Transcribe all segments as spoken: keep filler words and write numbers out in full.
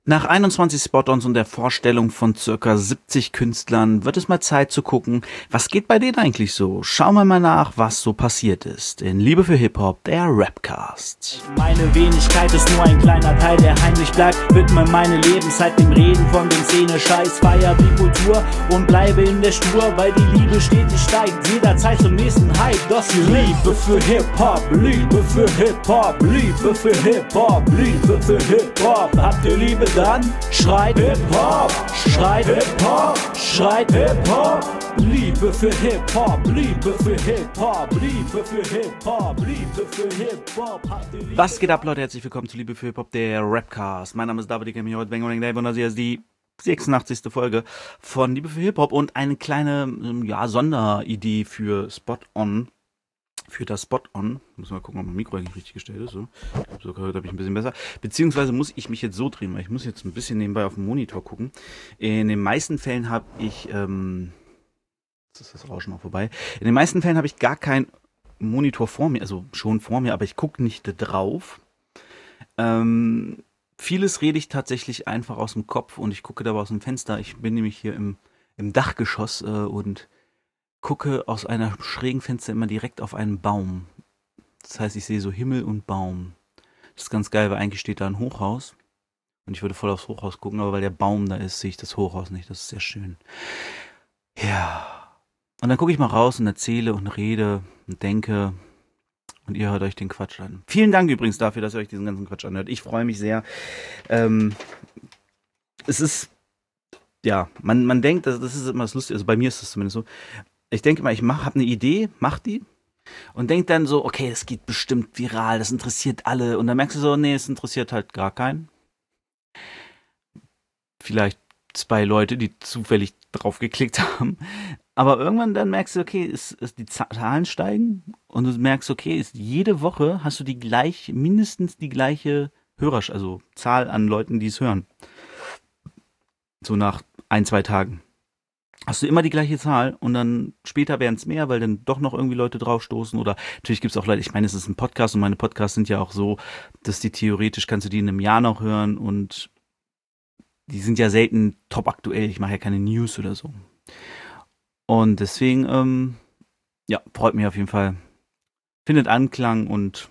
Nach einundzwanzig Spot-ons und der Vorstellung von circa siebzig Künstlern wird es mal Zeit zu gucken, was geht bei denen eigentlich so. Schauen wir mal nach, was so passiert ist. In Liebe für Hip-Hop, der Rapcast. Meine Wenigkeit ist nur ein kleiner Teil, der heimlich bleibt. Widme meine Lebenszeit dem Reden von den Szene-Scheiß. Feier die Kultur und bleibe in der Spur, weil die Liebe stetig steigt. Jederzeit zum nächsten Hype. Das hier Liebe für Hip-Hop, Liebe für Hip-Hop, Liebe für Hip-Hop, Liebe für Hip-Hop. Habt ihr Liebe? Dann schreit Hip-Hop, schreit Hip-Hop, schreit Hip-Hop. Liebe für Hip-Hop, Liebe für Hip-Hop, Liebe für Hip-Hop, Liebe für Hip-Hop. Was geht ab, Leute? Herzlich willkommen zu Liebe für Hip-Hop, der Rapcast. Mein Name ist David, ich kenne mich heute Bang Bang Dave und das hier ist die sechsundachtzigste Folge von Liebe für Hip-Hop und eine kleine ja, Sonderidee für Spot-On. Für das Spot-On. Muss mal gucken, ob mein Mikro eigentlich richtig gestellt ist. So, so gehört habe ich ein bisschen besser. Beziehungsweise muss ich mich jetzt so drehen, weil ich muss jetzt ein bisschen nebenbei auf den Monitor gucken. In den meisten Fällen habe ich, ähm, jetzt ist das Rauschen auch vorbei. In den meisten Fällen habe ich gar keinen Monitor vor mir, also schon vor mir, aber ich gucke nicht drauf. Ähm, vieles rede ich tatsächlich einfach aus dem Kopf und ich gucke dabei aus dem Fenster. Ich bin nämlich hier im, im Dachgeschoss äh, und gucke aus einer schrägen Fenster immer direkt auf einen Baum. Das heißt, ich sehe so Himmel und Baum. Das ist ganz geil, weil eigentlich steht da ein Hochhaus. Und ich würde voll aufs Hochhaus gucken, aber weil der Baum da ist, sehe ich das Hochhaus nicht. Das ist sehr schön. Ja. Und dann gucke ich mal raus und erzähle und rede und denke. Und ihr hört euch den Quatsch an. Vielen Dank übrigens dafür, dass ihr euch diesen ganzen Quatsch anhört. Ich freue mich sehr. Ähm, es ist, ja, man, man denkt, das, das ist immer das Lustige. Also bei mir ist es zumindest so. Ich denke mal, ich mach, habe eine Idee, mach die und denk dann so, okay, das geht bestimmt viral, das interessiert alle. Und dann merkst du so, nee, es interessiert halt gar keinen. Vielleicht zwei Leute, die zufällig drauf geklickt haben. Aber irgendwann dann merkst du, okay, es, es, die Zahlen steigen und du merkst, okay, ist, jede Woche hast du die gleich, mindestens die gleiche Hörer, also Zahl an Leuten, die es hören. So nach ein, zwei Tagen. Hast du immer die gleiche Zahl und dann später werden es mehr, weil dann doch noch irgendwie Leute draufstoßen oder natürlich gibt es auch Leute, ich meine, es ist ein Podcast und meine Podcasts sind ja auch so, dass die theoretisch, kannst du die in einem Jahr noch hören und die sind ja selten top aktuell, ich mache ja keine News oder so. Und deswegen, ähm, ja, freut mich auf jeden Fall. Findet Anklang und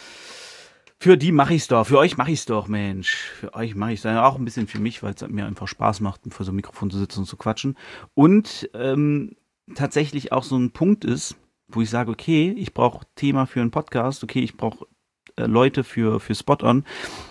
für die mache ich es doch, für euch mache ich es doch, Mensch. Für euch mache ich es dann auch ein bisschen für mich, weil es mir einfach Spaß macht, vor so einem Mikrofon zu sitzen und zu quatschen. Und ähm, tatsächlich auch so ein Punkt ist, wo ich sage, okay, ich brauche Thema für einen Podcast, okay, ich brauche äh, Leute für, für Spot-On.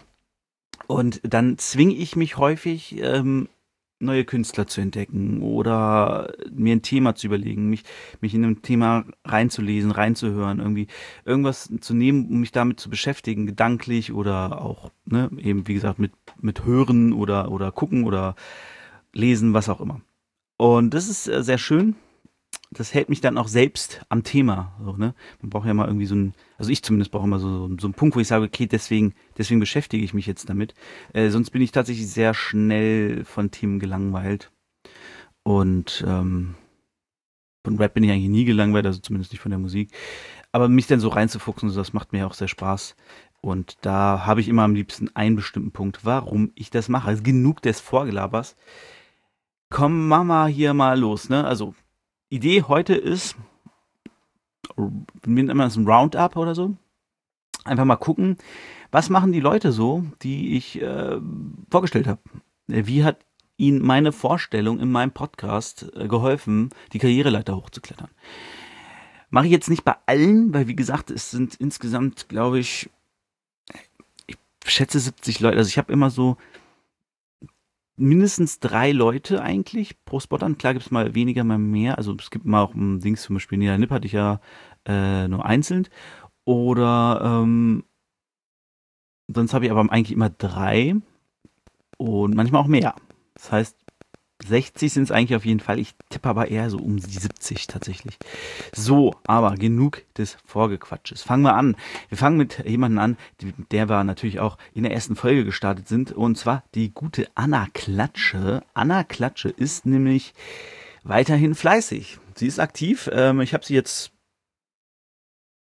Und dann zwinge ich mich häufig, ähm, neue Künstler zu entdecken oder mir ein Thema zu überlegen, mich, mich in ein Thema reinzulesen, reinzuhören, irgendwie irgendwas zu nehmen, um mich damit zu beschäftigen, gedanklich oder auch, ne, eben wie gesagt, mit, mit Hören oder, oder gucken oder lesen, was auch immer. Und das ist äh, sehr schön. Das hält mich dann auch selbst am Thema. So, ne? Man braucht ja mal irgendwie so ein, also ich zumindest brauche immer so, so einen Punkt, wo ich sage, okay, deswegen, deswegen beschäftige ich mich jetzt damit. Äh, sonst bin ich tatsächlich sehr schnell von Themen gelangweilt. Und ähm, von Rap bin ich eigentlich nie gelangweilt, also zumindest nicht von der Musik. Aber mich dann so reinzufuchsen, das macht mir auch sehr Spaß. Und da habe ich immer am liebsten einen bestimmten Punkt, warum ich das mache. Also genug des Vorgelabers. Komm, Mama, hier mal los, ne? Also Idee heute ist, wir nennen immer das ein Roundup oder so. Einfach mal gucken, was machen die Leute so, die ich äh, vorgestellt habe. Wie hat ihnen meine Vorstellung in meinem Podcast äh, geholfen, die Karriereleiter hochzuklettern? Mache ich jetzt nicht bei allen, weil wie gesagt, es sind insgesamt, glaube ich, ich schätze siebzig Leute. Also ich habe immer so mindestens drei Leute eigentlich pro Spot an. Klar gibt es mal weniger, mal mehr. Also es gibt mal auch ein Dings, zum Beispiel Nina Nipp hatte ich ja äh, nur einzeln. Oder ähm, sonst habe ich aber eigentlich immer drei und manchmal auch mehr. Das heißt, sechzig sind es eigentlich auf jeden Fall. Ich tippe aber eher so um die siebzig tatsächlich. So, aber genug des Vorgequatsches. Fangen wir an. Wir fangen mit jemandem an, der wir natürlich auch in der ersten Folge gestartet sind. Und zwar die gute Anna Klatsche. Anna Klatsche ist nämlich weiterhin fleißig. Sie ist aktiv. Ähm, ich habe sie jetzt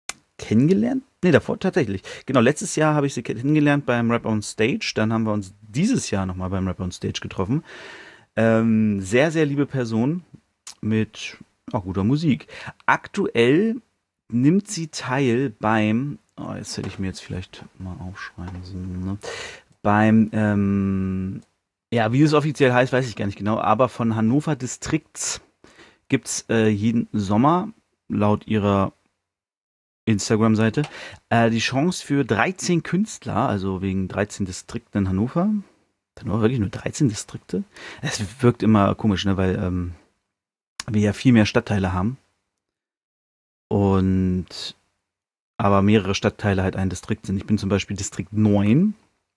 kennengelernt. Nee, davor tatsächlich. Genau, letztes Jahr habe ich sie kennengelernt beim Rap on Stage. Dann haben wir uns dieses Jahr nochmal beim Rap on Stage getroffen. Ähm, sehr, sehr liebe Person mit auch guter Musik. Aktuell nimmt sie teil beim, oh, jetzt hätte ich mir jetzt vielleicht mal aufschreiben sollen, ne? Beim, ähm, ja, wie es offiziell heißt, weiß ich gar nicht genau, aber von Hannover Distrikts gibt es äh, jeden Sommer, laut ihrer Instagram-Seite, äh, die Chance für dreizehn Künstler, also wegen dreizehn Distrikten in Hannover. Hannover wirklich nur dreizehn Distrikte? Es wirkt immer komisch, ne, weil ähm, wir ja viel mehr Stadtteile haben. Und aber mehrere Stadtteile halt ein Distrikt sind. Ich bin zum Beispiel Distrikt neun.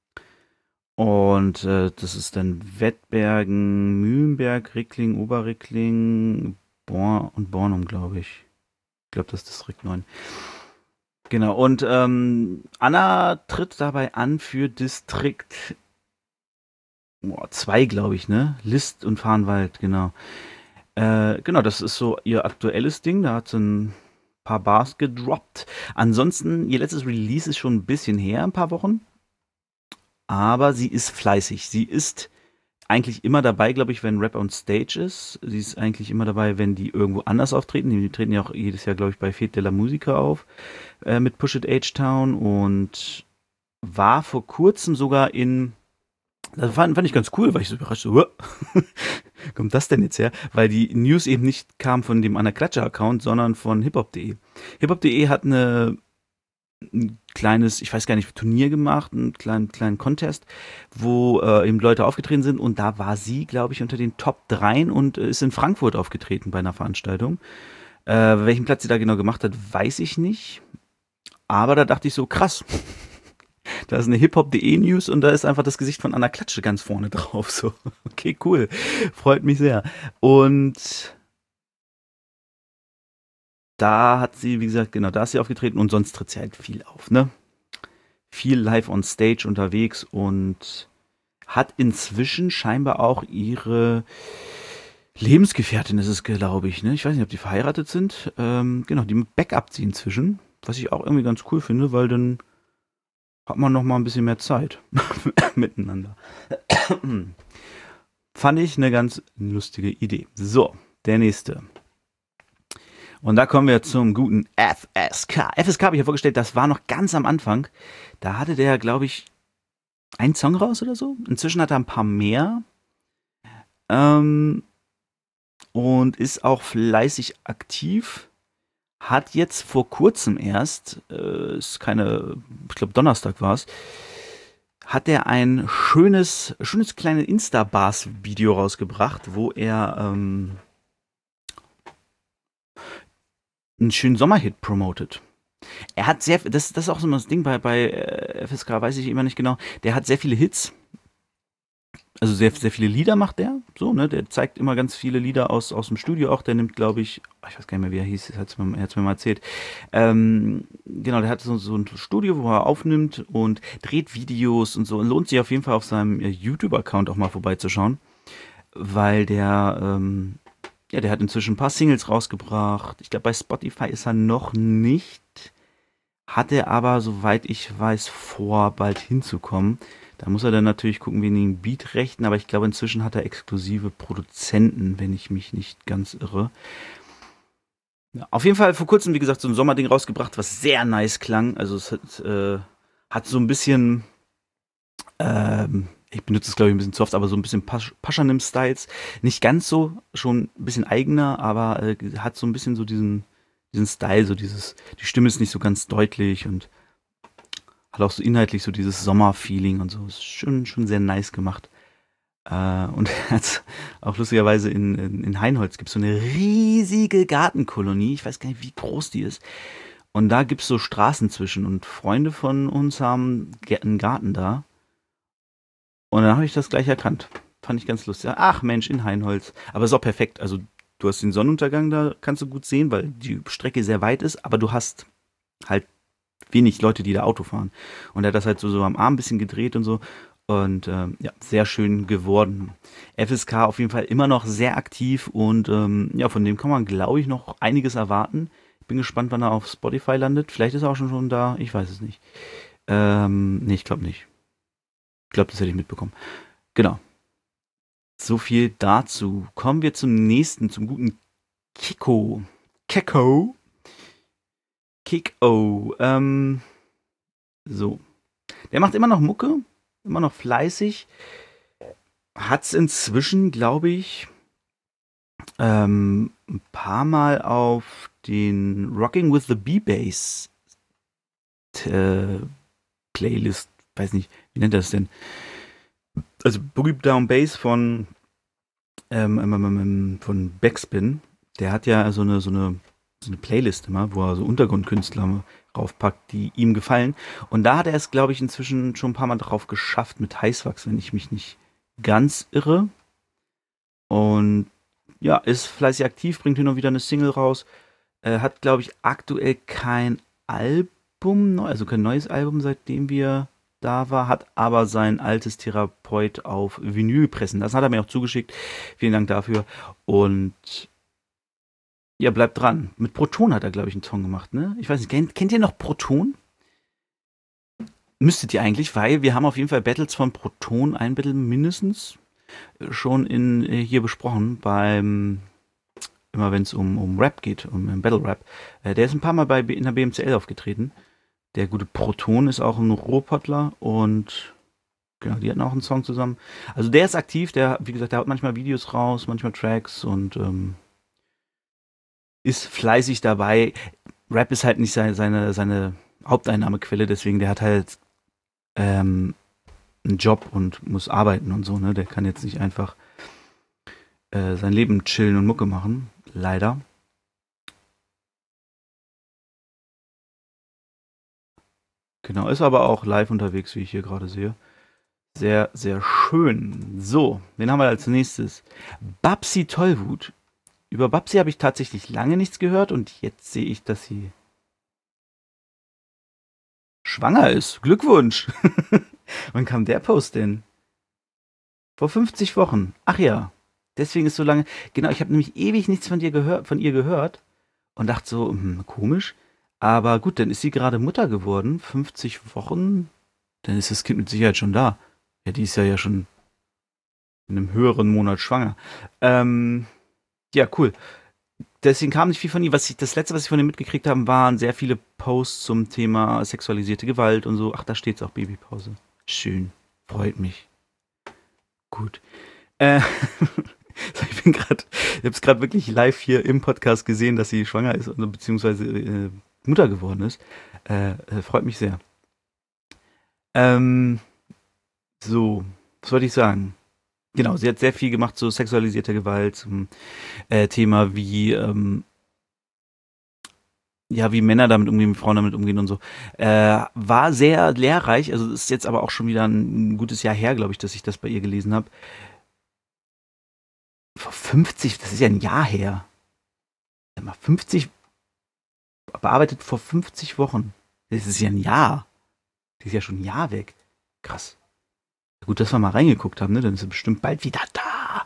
Und äh, das ist dann Wettbergen, Mühlenberg, Rickling, Oberrickling, Born und Bornum, glaube ich. Ich glaube, das ist Distrikt neun. Genau, und ähm, Anna tritt dabei an für Distrikt zwei, glaube ich, ne? List und Farnwald, genau. Äh, genau, das ist so ihr aktuelles Ding. Da hat sie ein paar Bars gedroppt. Ansonsten, ihr letztes Release ist schon ein bisschen her, ein paar Wochen. Aber sie ist fleißig. Sie ist eigentlich immer dabei, glaube ich, wenn Rap on Stage ist. Sie ist eigentlich immer dabei, wenn die irgendwo anders auftreten. Die treten ja auch jedes Jahr, glaube ich, bei Fete de la Musica auf äh, mit Push It H-Town und war vor kurzem sogar in, das fand, fand ich ganz cool, weil ich so überrascht so, kommt das denn jetzt her? Weil die News eben nicht kam von dem Anna Klatscher-Account, sondern von hiphop punkt de. hiphop punkt de hat eine ein kleines, ich weiß gar nicht, Turnier gemacht, einen kleinen, kleinen Contest, wo äh, eben Leute aufgetreten sind und da war sie, glaube ich, unter den Top dreien und äh, ist in Frankfurt aufgetreten bei einer Veranstaltung. Äh, welchen Platz sie da genau gemacht hat, weiß ich nicht. Aber da dachte ich so, krass. Da ist eine hiphop punkt de News und da ist einfach das Gesicht von Anna Klatsche ganz vorne drauf. So, okay, cool. Freut mich sehr. Und da hat sie, wie gesagt, genau, da ist sie aufgetreten und sonst tritt sie halt viel auf, ne? Viel live on stage unterwegs und hat inzwischen scheinbar auch ihre Lebensgefährtin, ist es, glaube ich, ne? Ich weiß nicht, ob die verheiratet sind. Ähm, genau, die backupt sie inzwischen, was ich auch irgendwie ganz cool finde, weil dann hat man noch mal ein bisschen mehr Zeit miteinander. Fand ich eine ganz lustige Idee. So, der nächste. Und da kommen wir zum guten F S K. F S K habe ich ja vorgestellt, das war noch ganz am Anfang. Da hatte der, glaube ich, einen Song raus oder so. Inzwischen hat er ein paar mehr. Ähm, und ist auch fleißig aktiv. Hat jetzt vor kurzem erst, äh, ist keine, ich glaube Donnerstag war es, hat er ein schönes, schönes kleines Insta-Bars-Video rausgebracht, wo er ähm, einen schönen Sommerhit promotet. Er hat sehr, das, das ist auch so das Ding bei, bei äh, F S K, weiß ich immer nicht genau, der hat sehr viele Hits, also sehr, sehr viele Lieder macht der, so, ne, der zeigt immer ganz viele Lieder aus, aus dem Studio auch, der nimmt, glaube ich, ich weiß gar nicht mehr, wie er hieß, er hat es mir, mir mal erzählt, ähm, genau, der hat so, so ein Studio, wo er aufnimmt und dreht Videos und so, und lohnt sich auf jeden Fall auf seinem YouTube-Account auch mal vorbeizuschauen, weil der, ähm, ja, der hat inzwischen ein paar Singles rausgebracht. Ich glaube, bei Spotify ist er noch nicht. Hat er aber, soweit ich weiß, vor, bald hinzukommen. Da muss er dann natürlich gucken, wegen den Beatrechten. Aber ich glaube, inzwischen hat er exklusive Produzenten, wenn ich mich nicht ganz irre. Ja, auf jeden Fall vor kurzem, wie gesagt, so ein Sommerding rausgebracht, was sehr nice klang. Also es hat, äh, hat so ein bisschen... Ähm, ich benutze es, glaube ich, ein bisschen zu oft, aber so ein bisschen Pas- Paschanim-Styles. Nicht ganz so, schon ein bisschen eigener, aber äh, hat so ein bisschen so diesen, diesen Style, so dieses, die Stimme ist nicht so ganz deutlich und hat auch so inhaltlich so dieses Sommer-Feeling und so. Ist schon, schon sehr nice gemacht. Äh, und hat auch lustigerweise in, in, in Heinholz gibt es so eine riesige Gartenkolonie. Ich weiß gar nicht, wie groß die ist. Und da gibt es so Straßen zwischen und Freunde von uns haben einen Garten da. Und dann habe ich das gleich erkannt. Fand ich ganz lustig. Ach Mensch, in Heinholz. Aber ist auch perfekt. Also du hast den Sonnenuntergang, da kannst du gut sehen, weil die Strecke sehr weit ist, aber du hast halt wenig Leute, die da Auto fahren. Und er hat das halt so, so am Arm ein bisschen gedreht und so. Und ähm, ja, sehr schön geworden. F S K auf jeden Fall immer noch sehr aktiv und ähm, ja, von dem kann man, glaube ich, noch einiges erwarten. Ich bin gespannt, wann er auf Spotify landet. Vielleicht ist er auch schon, schon da, ich weiß es nicht. Ähm, nee, ich glaube nicht. Ich glaube, das hätte ich mitbekommen. Genau. So viel dazu. Kommen wir zum nächsten, zum guten Kiko. Keko. Kiko. Ähm, so. Der macht immer noch Mucke, immer noch fleißig. Hat's inzwischen, glaube ich, ähm, ein paar Mal auf den Rocking with the B-Bass äh, Playlist, weiß nicht, wie nennt er das denn? Also Boogie Down Bass von ähm, ähm, ähm, ähm, von Backspin, der hat ja so eine so eine so eine Playlist immer, wo er so Untergrundkünstler raufpackt, die ihm gefallen. Und da hat er es, glaube ich, inzwischen schon ein paar Mal drauf geschafft mit Heißwachs, wenn ich mich nicht ganz irre. Und ja, ist fleißig aktiv, bringt hin und wieder eine Single raus. Äh, hat, glaube ich, aktuell kein Album, neu- also kein neues Album, seitdem wir da war, hat aber sein altes Therapeut auf Vinyl pressen. Das hat er mir auch zugeschickt. Vielen Dank dafür. Und ja, bleibt dran. Mit Proton hat er, glaube ich, einen Song gemacht, ne? Ich weiß nicht, kennt, kennt ihr noch Proton? Müsstet ihr eigentlich, weil wir haben auf jeden Fall Battles von Proton, ein Battle mindestens, äh, schon in, äh, hier besprochen, beim, immer wenn es um, um Rap geht, um, um Battle Rap. Äh, der ist ein paar Mal bei, B- in der B M C L aufgetreten. Der gute Proton ist auch ein Ruhrpottler und genau, die hatten auch einen Song zusammen. Also der ist aktiv, der, wie gesagt, der haut manchmal Videos raus, manchmal Tracks und ähm, ist fleißig dabei. Rap ist halt nicht seine, seine, seine Haupteinnahmequelle, deswegen der hat halt ähm, einen Job und muss arbeiten und so, ne? Der kann jetzt nicht einfach äh, sein Leben chillen und Mucke machen. Leider. Genau, ist aber auch live unterwegs, wie ich hier gerade sehe. Sehr, sehr schön. So, wen haben wir als nächstes? Babsi Tollwut. Über Babsi habe ich tatsächlich lange nichts gehört und jetzt sehe ich, dass sie schwanger ist. Glückwunsch. Wann kam der Post denn? Vor fünfzig Wochen. Ach ja, deswegen ist so lange. Genau, ich habe nämlich ewig nichts von dir gehört, von ihr gehört und dachte so, hm, komisch. Aber gut, dann ist sie gerade Mutter geworden. fünfzig Wochen. Dann ist das Kind mit Sicherheit schon da. Ja, die ist ja ja schon in einem höheren Monat schwanger. Ähm, ja, cool. Deswegen kam nicht viel von ihr. Was ich, das letzte, was ich von ihr mitgekriegt habe, waren sehr viele Posts zum Thema sexualisierte Gewalt und so. Ach, da steht's auch, Babypause. Schön. Freut mich. Gut. Äh, ich bin gerade, ich habe es gerade wirklich live hier im Podcast gesehen, dass sie schwanger ist oder beziehungsweise äh, Mutter geworden ist. Äh, äh, freut mich sehr. Ähm, so, was wollte ich sagen? Genau, sie hat sehr viel gemacht zu sexualisierter Gewalt, zum äh, Thema, wie ähm, ja, wie Männer damit umgehen, wie Frauen damit umgehen und so. Äh, war sehr lehrreich, also ist jetzt aber auch schon wieder ein, ein gutes Jahr her, glaube ich, dass ich das bei ihr gelesen habe. Vor fünfzig, das ist ja ein Jahr her. Sag mal, fünfzig, bearbeitet vor fünfzig Wochen. Das ist ja ein Jahr. Die ist ja schon ein Jahr weg. Krass. Gut, dass wir mal reingeguckt haben, ne? Dann ist sie bestimmt bald wieder da.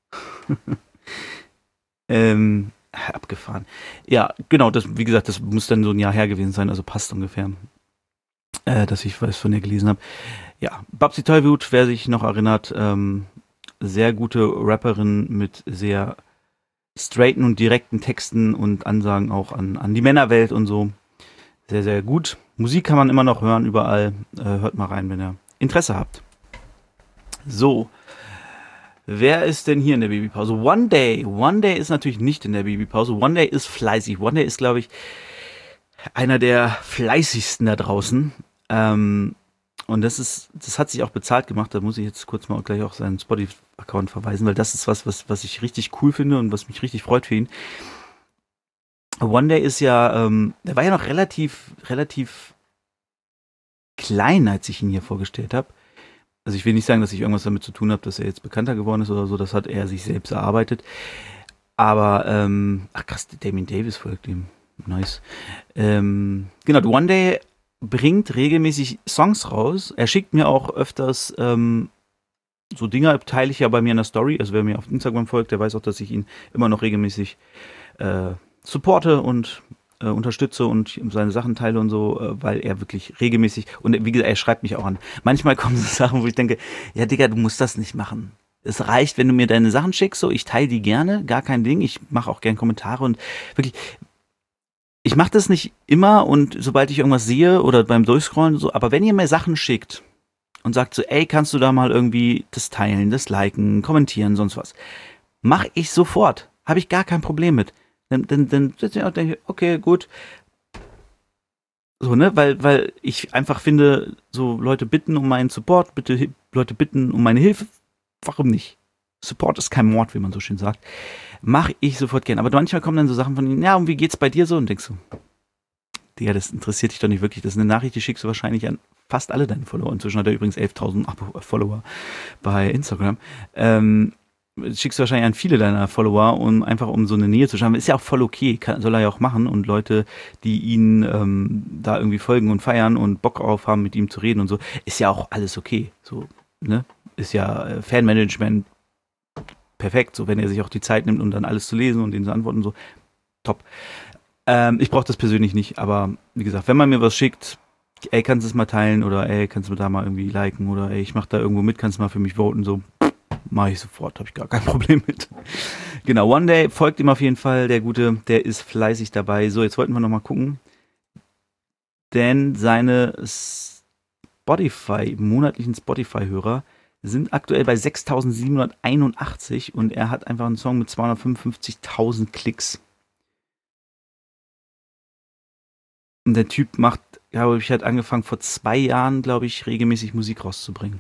ähm, abgefahren. Ja, genau, das, wie gesagt, das muss dann so ein Jahr her gewesen sein, also passt ungefähr, äh, dass ich was von ihr gelesen habe. Ja, Babsi Tollwut, wer sich noch erinnert, ähm, sehr gute Rapperin mit sehr straighten und direkten Texten und Ansagen auch an, an die Männerwelt und so. Sehr, sehr gut. Musik kann man immer noch hören, überall. Äh, hört mal rein, wenn ihr Interesse habt. So. Wer ist denn hier in der Babypause? One Day. One Day ist natürlich nicht in der Babypause. One Day ist fleißig. One Day ist, glaube ich, einer der fleißigsten da draußen. Ähm, und das ist, das hat sich auch bezahlt gemacht. Da muss ich jetzt kurz mal gleich auch seinen Spotify-Account verweisen, weil das ist was, was, was ich richtig cool finde und was mich richtig freut für ihn. One Day ist ja, ähm, der war ja noch relativ, relativ klein, als ich ihn hier vorgestellt habe. Also ich will nicht sagen, dass ich irgendwas damit zu tun habe, dass er jetzt bekannter geworden ist oder so. Das hat er sich selbst erarbeitet. Aber, ähm, ach krass, Damien Davis folgt ihm. Nice. Ähm, genau, One Day bringt regelmäßig Songs raus. Er schickt mir auch öfters ähm, so Dinger, teile ich ja bei mir in der Story. Also wer mir auf Instagram folgt, der weiß auch, dass ich ihn immer noch regelmäßig äh, supporte und äh, unterstütze und seine Sachen teile und so, äh, weil er wirklich regelmäßig, und wie gesagt, er schreibt mich auch an. Manchmal kommen so Sachen, wo ich denke, ja Digga, du musst das nicht machen. Es reicht, wenn du mir deine Sachen schickst, so, ich teile die gerne, gar kein Ding, ich mache auch gern Kommentare und wirklich, ich mache das nicht immer und sobald ich irgendwas sehe oder beim Durchscrollen so, aber wenn ihr mir Sachen schickt und sagt so, ey, kannst du da mal irgendwie das teilen, das liken, kommentieren, sonst was, mache ich sofort, habe ich gar kein Problem mit. Dann, dann, dann denke ich, okay, gut. So, ne, weil, weil ich einfach finde, so Leute bitten um meinen Support, bitte Leute bitten um meine Hilfe, warum nicht? Support ist kein Mord, wie man so schön sagt. Mache ich sofort gern. Aber manchmal kommen dann so Sachen von ihnen, ja, und wie geht's bei dir so? Und denkst du, Digga, das interessiert dich doch nicht wirklich. Das ist eine Nachricht, die schickst du wahrscheinlich an fast alle deine Follower. Inzwischen hat er übrigens elftausend Follower bei Instagram. Ähm, schickst du wahrscheinlich an viele deiner Follower, um einfach um so eine Nähe zu schaffen. Ist ja auch voll okay, kann, soll er ja auch machen. Und Leute, die ihn ähm, da irgendwie folgen und feiern und Bock drauf haben, mit ihm zu reden und so, ist ja auch alles okay. So, ne? Ist ja äh, Fanmanagement perfekt, so wenn er sich auch die Zeit nimmt, um dann alles zu lesen und ihnen zu antworten, so top. Ähm, ich brauche das persönlich nicht, aber wie gesagt, wenn man mir was schickt, ey, kannst du es mal teilen oder ey, kannst du da mal irgendwie liken oder ey, ich mach da irgendwo mit, kannst du mal für mich voten, so mache ich sofort, habe ich gar kein Problem mit. Genau, One Day folgt ihm auf jeden Fall, der Gute, der ist fleißig dabei. So, jetzt wollten wir noch mal gucken, denn seine Spotify, monatlichen Spotify-Hörer sind aktuell bei sechstausendsiebenhunderteinundachtzig und er hat einfach einen Song mit zweihundertfünfundfünfzigtausend Klicks. Und der Typ macht, glaube ich, hat angefangen vor zwei Jahren, glaube ich, regelmäßig Musik rauszubringen.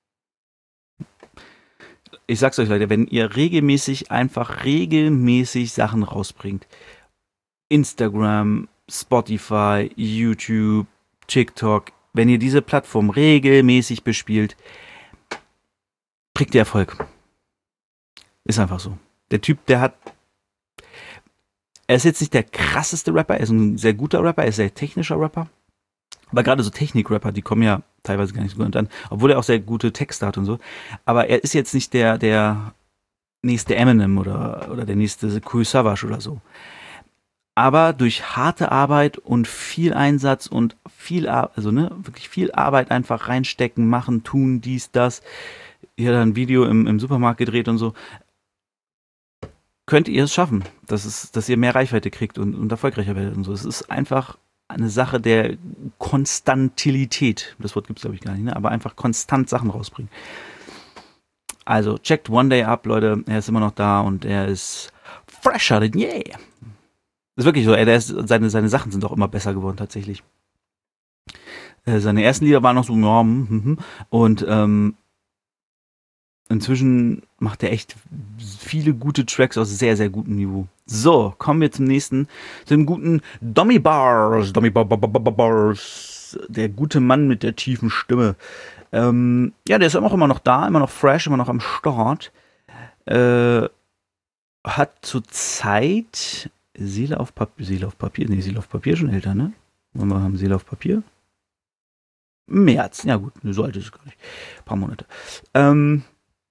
Ich sag's euch, Leute, wenn ihr regelmäßig, einfach regelmäßig Sachen rausbringt, Instagram, Spotify, YouTube, TikTok, wenn ihr diese Plattform regelmäßig bespielt, kriegt ihr Erfolg. Ist einfach so. Der Typ, der hat, er ist jetzt nicht der krasseste Rapper, er ist ein sehr guter Rapper, er ist ein sehr technischer Rapper. Aber gerade so Technik-Rapper, die kommen ja teilweise gar nicht so gut an, obwohl er auch sehr gute Texte hat und so. Aber er ist jetzt nicht der, der nächste Eminem oder, oder der nächste Kool Savas oder so. Aber durch harte Arbeit und viel Einsatz und viel, also ne, wirklich viel Arbeit einfach reinstecken, machen, tun, dies, das. Hier hat ein Video im, im Supermarkt gedreht und so. Könnt ihr es schaffen, dass, es, dass ihr mehr Reichweite kriegt und, und erfolgreicher werdet und so. Es ist einfach eine Sache der Konstantilität. Das Wort gibt es, glaube ich, gar nicht, ne? Aber einfach konstant Sachen rausbringen. Also, checkt One Day ab, Leute. Er ist immer noch da und er ist fresher denn je. Yeah. Ist wirklich so, er, der ist, seine, seine Sachen sind auch immer besser geworden, tatsächlich. Äh, seine ersten Lieder waren noch so, ja, hm, hm, hm. Und ähm, inzwischen macht er echt viele gute Tracks aus sehr, sehr gutem Niveau. So, kommen wir zum nächsten, zu dem guten Dommy Bars. Dommy Bar, Bar, Bar, Bar, Bars. Der gute Mann mit der tiefen Stimme. Ähm, ja, der ist auch immer noch da, immer noch fresh, immer noch am Start. Äh, hat zurzeit Seele auf Papier, Seele auf Papier, nee, Seele auf Papier schon älter, ne? Wollen wir haben Seele auf Papier? März, ja gut, so alt ist es gar nicht. Ein paar Monate. Ähm,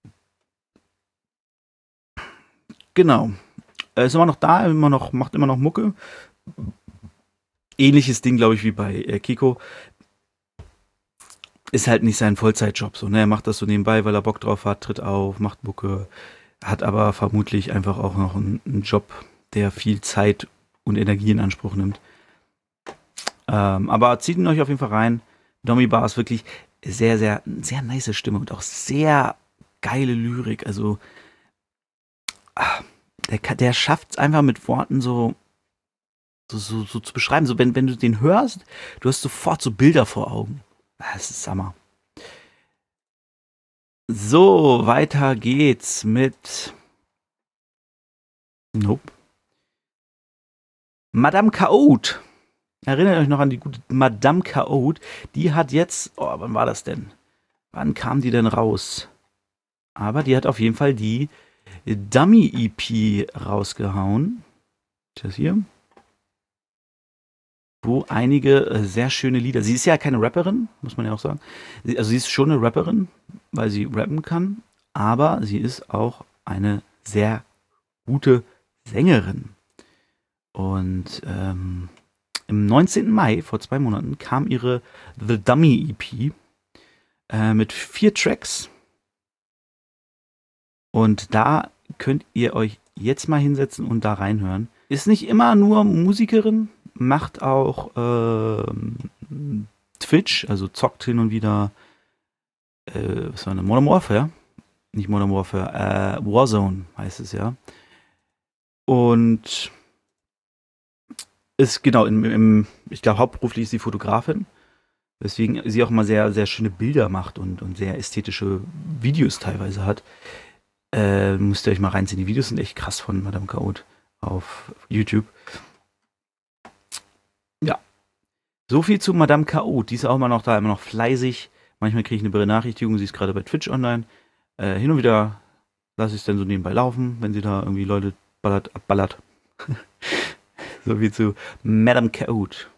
genau. Er ist immer noch da, immer noch, macht immer noch Mucke. Ähnliches Ding, glaube ich, wie bei äh, Kiko. Ist halt nicht sein Vollzeitjob. So, ne? Er macht das so nebenbei, weil er Bock drauf hat, tritt auf, macht Mucke, hat aber vermutlich einfach auch noch einen, einen Job, der viel Zeit und Energie in Anspruch nimmt. Ähm, aber zieht ihn euch auf jeden Fall rein. Dommy Bar ist wirklich sehr, sehr, sehr nice Stimme und auch sehr geile Lyrik. Also, der, der schafft es einfach mit Worten so, so, so, so zu beschreiben. So, wenn, wenn du den hörst, du hast sofort so Bilder vor Augen. Das ist Hammer. So, weiter geht's mit Nope. Madame Chaot. Erinnert euch noch an die gute Madame Chaot. Die hat jetzt, oh, wann war das denn? Wann kam die denn raus? Aber die hat auf jeden Fall die Dummy-E P rausgehauen. Ist das hier? Wo einige äh, sehr schöne Lieder. Sie ist ja keine Rapperin, muss man ja auch sagen. Sie, also sie ist schon eine Rapperin, weil sie rappen kann, aber sie ist auch eine sehr gute Sängerin. Und ähm, im neunzehnten Mai, vor zwei Monaten, kam ihre The Dummy E P äh, mit vier Tracks. Und da könnt ihr euch jetzt mal hinsetzen und da reinhören. Ist nicht immer nur Musikerin, macht auch ähm, Twitch, also zockt hin und wieder, äh, was war eine Modern Warfare? Nicht Modern Warfare, äh, Warzone heißt es ja. Und ist genau, im, im, ich glaube hauptberuflich ist sie Fotografin, weswegen sie auch immer sehr, sehr schöne Bilder macht und, und sehr ästhetische Videos teilweise hat. Äh, müsst ihr euch mal reinziehen. Die Videos sind echt krass von Madame Chaot auf YouTube. Ja. So viel zu Madame Chaot. Die ist auch immer noch da, immer noch fleißig. Manchmal kriege ich eine Benachrichtigung, sie ist gerade bei Twitch online. Äh, hin und wieder lasse ich es dann so nebenbei laufen, wenn sie da irgendwie Leute ballert, abballert. So viel zu Madame Chaot.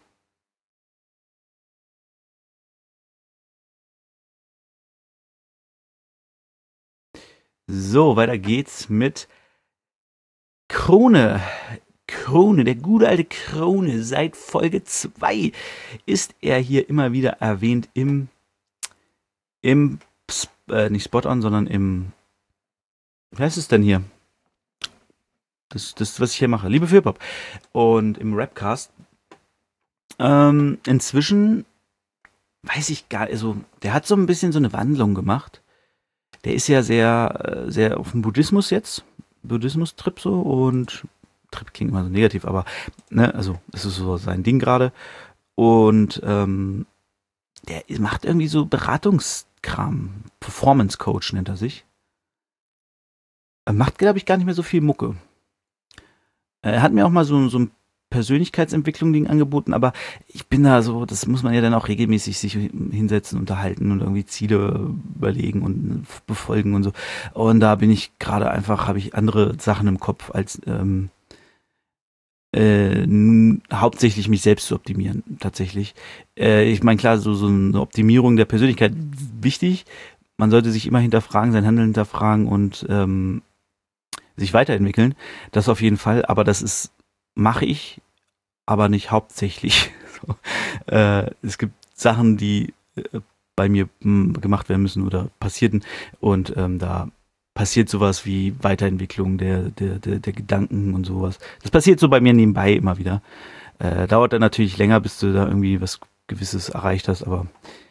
So, weiter geht's mit Krone. Krone, der gute alte Krone. Seit Folge zwei ist er hier immer wieder erwähnt im, im äh, nicht Spot-On, sondern im, wie heißt es denn hier? Das, das, was ich hier mache. Liebe für Hip-Hop. Und im Rapcast. Ähm, inzwischen weiß ich gar nicht, also der hat so ein bisschen so eine Wandlung gemacht. Der ist ja sehr, sehr auf dem Buddhismus jetzt. Buddhismus-Trip so und Trip klingt immer so negativ, aber ne, also das ist so sein Ding gerade. Und ähm, der macht irgendwie so Beratungskram. Performance Coach nennt er sich. Er macht, glaube ich, gar nicht mehr so viel Mucke. Er hat mir auch mal so, so ein Persönlichkeitsentwicklung-Ding angeboten, aber ich bin da so, das muss man ja dann auch regelmäßig sich hinsetzen, unterhalten und irgendwie Ziele überlegen und befolgen und so. Und da bin ich gerade einfach, habe ich andere Sachen im Kopf, als ähm, äh, n- hauptsächlich mich selbst zu optimieren, tatsächlich. Äh, ich meine, klar, so, so eine Optimierung der Persönlichkeit wichtig. Man sollte sich immer hinterfragen, sein Handeln hinterfragen und ähm, sich weiterentwickeln. Das auf jeden Fall, aber das ist, mache ich, aber nicht hauptsächlich. So. Äh, es gibt Sachen, die äh, bei mir mh, gemacht werden müssen oder passierten und ähm, da passiert sowas wie Weiterentwicklung der, der, der, der Gedanken und sowas. Das passiert so bei mir nebenbei immer wieder. Äh, dauert dann natürlich länger, bis du da irgendwie was Gewisses erreicht hast, aber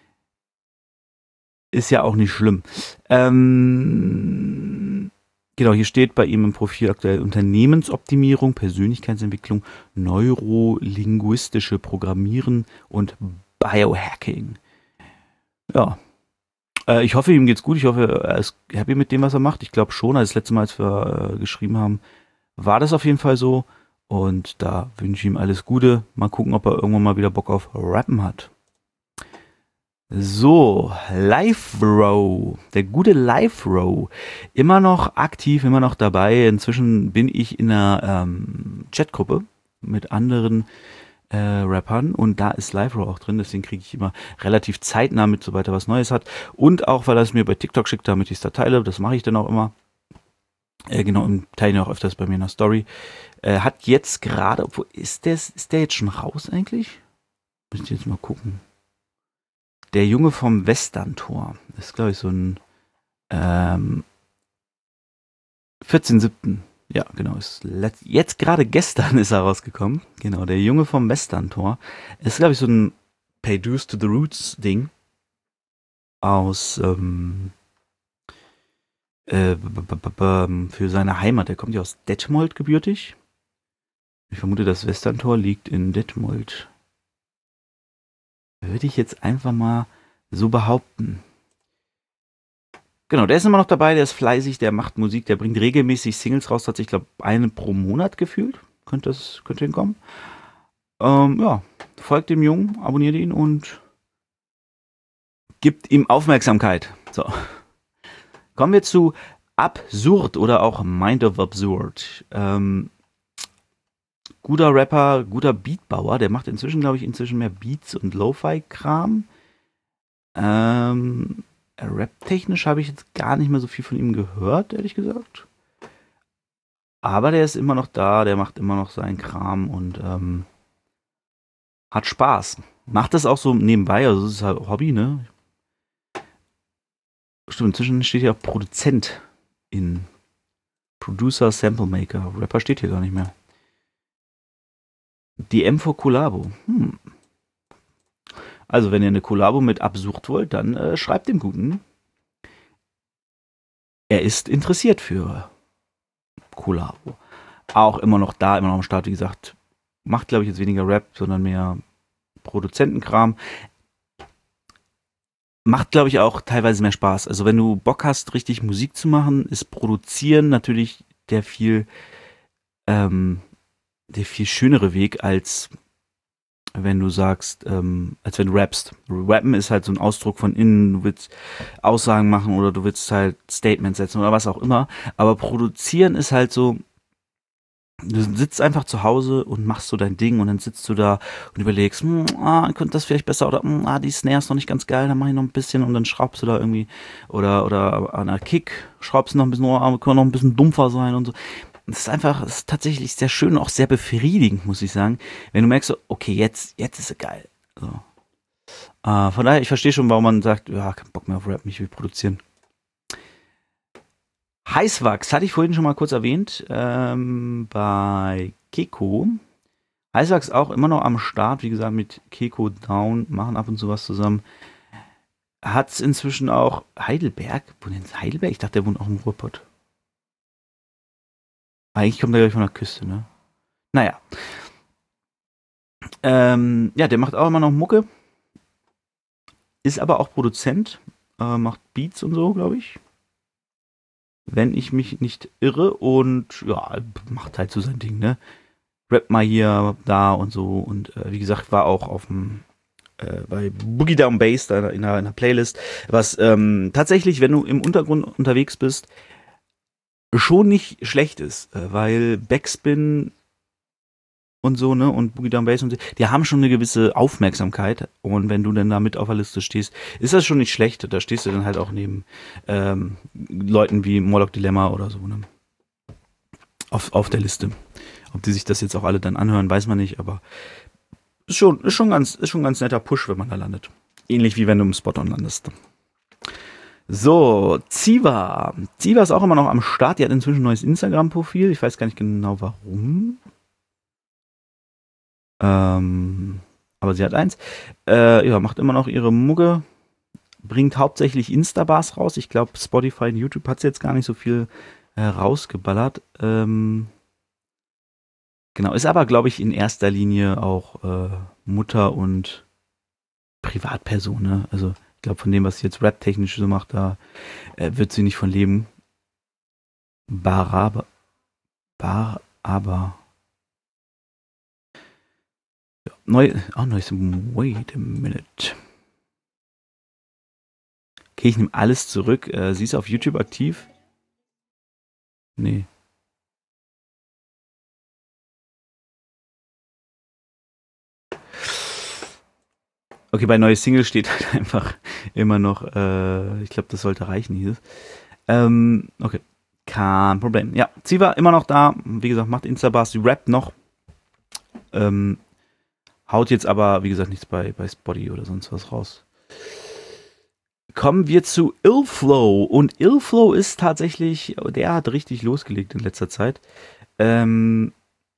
ist ja auch nicht schlimm. Ähm, genau, hier steht bei ihm im Profil aktuell Unternehmensoptimierung, Persönlichkeitsentwicklung, neurolinguistische Programmieren und Biohacking. Ja, äh, ich hoffe, ihm geht's gut. Ich hoffe, er ist happy mit dem, was er macht. Ich glaube schon, als das letzte Mal, als wir äh, geschrieben haben, war das auf jeden Fall so. Und da wünsche ich ihm alles Gute. Mal gucken, ob er irgendwann mal wieder Bock auf Rappen hat. So, Live Row, der gute Live Row, immer noch aktiv, immer noch dabei. Inzwischen bin ich in einer ähm, Chatgruppe mit anderen äh, Rappern und da ist Live Row auch drin, deswegen kriege ich immer relativ zeitnah mit, sobald er was Neues hat. Und auch, weil er es mir bei TikTok schickt, damit ich es da teile, das mache ich dann auch immer. Äh, genau, und teile ihn auch öfters bei mir in der Story. Äh, hat jetzt gerade, obwohl, ist der, ist der jetzt schon raus eigentlich? Müsst ihr jetzt mal gucken. Der Junge vom Westerntor. Das ist, glaube ich, so ein ähm, vierzehnten siebten Ja, genau. Ist let- jetzt gerade gestern ist er rausgekommen. Genau, der Junge vom Westerntor. Ist, glaube ich, so ein Pay Dues to the Roots Ding aus ähm, äh, b- b- b- b- für seine Heimat. Der kommt ja aus Detmold gebürtig. Ich vermute, das Westerntor liegt in Detmold. Würde ich jetzt einfach mal so behaupten. Genau, der ist immer noch dabei, der ist fleißig, der macht Musik, der bringt regelmäßig Singles raus, hat sich, glaube ich, eine pro Monat gefühlt. Könnte das, könnte hinkommen. Ähm, ja, folgt dem Jungen, abonniert ihn und gibt ihm Aufmerksamkeit. So. Kommen wir zu Absurd oder auch Mind of Absurd. Ähm, guter Rapper, guter Beatbauer, der macht inzwischen, glaube ich, inzwischen mehr Beats und Lo-Fi-Kram. Ähm, Rap-technisch habe ich jetzt gar nicht mehr so viel von ihm gehört, ehrlich gesagt. Aber der ist immer noch da, der macht immer noch seinen Kram und ähm, hat Spaß. Macht das auch so nebenbei, also es ist halt Hobby, ne? Stimmt, inzwischen steht hier auch Produzent in Producer, Sample Maker. Rapper steht hier gar nicht mehr. D M für Collabo. Hm. Also, wenn ihr eine Collabo mit Absucht wollt, dann äh, schreibt dem Guten. Er ist interessiert für Collabo. Auch immer noch da, immer noch am Start, wie gesagt. Macht, glaube ich, jetzt weniger Rap, sondern mehr Produzentenkram. Macht, glaube ich, auch teilweise mehr Spaß. Also, wenn du Bock hast, richtig Musik zu machen, ist Produzieren natürlich der viel, ähm, der viel schönere Weg, als wenn du sagst, ähm, als wenn du rappst. Rappen ist halt so ein Ausdruck von innen, du willst Aussagen machen oder du willst halt Statements setzen oder was auch immer. Aber produzieren ist halt so, du sitzt einfach zu Hause und machst so dein Ding und dann sitzt du da und überlegst, hm, ah, könnte das vielleicht besser oder hm, ah, die Snare ist noch nicht ganz geil, dann mach ich noch ein bisschen und dann schraubst du da irgendwie oder oder an der Kick schraubst du noch ein bisschen, oh, kann noch ein bisschen dumpfer sein und so. Das ist einfach, das ist tatsächlich sehr schön und auch sehr befriedigend, muss ich sagen, wenn du merkst, so, okay, jetzt, jetzt ist es geil. So. Äh, von daher, ich verstehe schon, warum man sagt, ja, kein Bock mehr auf Rap, ich will produzieren. Heißwachs, hatte ich vorhin schon mal kurz erwähnt, ähm, bei Keko. Heißwachs auch immer noch am Start, wie gesagt, mit Keko Down, machen ab und zu was zusammen. Hat's inzwischen auch Heidelberg, wohnt in Heidelberg? Ich dachte, der wohnt auch im Ruhrpott. Eigentlich kommt er gleich von der Küste, ne? Naja. Ähm, ja, der macht auch immer noch Mucke. Ist aber auch Produzent. Äh, macht Beats und so, glaube ich. Wenn ich mich nicht irre. Und ja, macht halt so sein Ding, ne? Rap mal hier, da und so. Und äh, wie gesagt, war auch auf dem äh, bei Boogie Down Bass da in einer, in einer Playlist. Was ähm, tatsächlich, wenn du im Untergrund unterwegs bist, schon nicht schlecht ist, weil Backspin und so, ne, und Boogie Down Bass und so, die haben schon eine gewisse Aufmerksamkeit und wenn du dann da mit auf der Liste stehst, ist das schon nicht schlecht, da stehst du dann halt auch neben ähm, Leuten wie Morlock Dilemma oder so, ne, auf, auf der Liste. Ob die sich das jetzt auch alle dann anhören, weiß man nicht, aber ist schon, ist schon ganz, ist schon ein ganz netter Push, wenn man da landet. Ähnlich wie wenn du im Spot-On landest. So, Ziva. Ziva ist auch immer noch am Start. Die hat inzwischen ein neues Instagram-Profil. Ich weiß gar nicht genau warum. Ähm, aber sie hat eins. Äh, ja, macht immer noch ihre Mucke. Bringt hauptsächlich Instabars raus. Ich glaube, Spotify und YouTube hat sie jetzt gar nicht so viel äh, rausgeballert. Ähm, genau, ist aber, glaube ich, in erster Linie auch äh, Mutter und Privatperson. Ne? Also, ich glaube, von dem, was sie jetzt rap-technisch so macht, da äh, wird sie nicht von leben. Baraba. Bar, aber. Ja, neu. Oh, neues. Wait a minute. Okay, ich nehme alles zurück. Äh, sie ist auf YouTube aktiv? Nee. Okay, bei neues Single steht halt einfach immer noch, äh, ich glaube, das sollte reichen, hieß es. Ähm, okay. Kein Problem. Ja, Ziva immer noch da. Wie gesagt, macht Instabars, sie rappt noch. Ähm, haut jetzt aber, wie gesagt, nichts bei, bei Spotify oder sonst was raus. Kommen wir zu Illflow. Und Illflow ist tatsächlich, der hat richtig losgelegt in letzter Zeit. Ähm,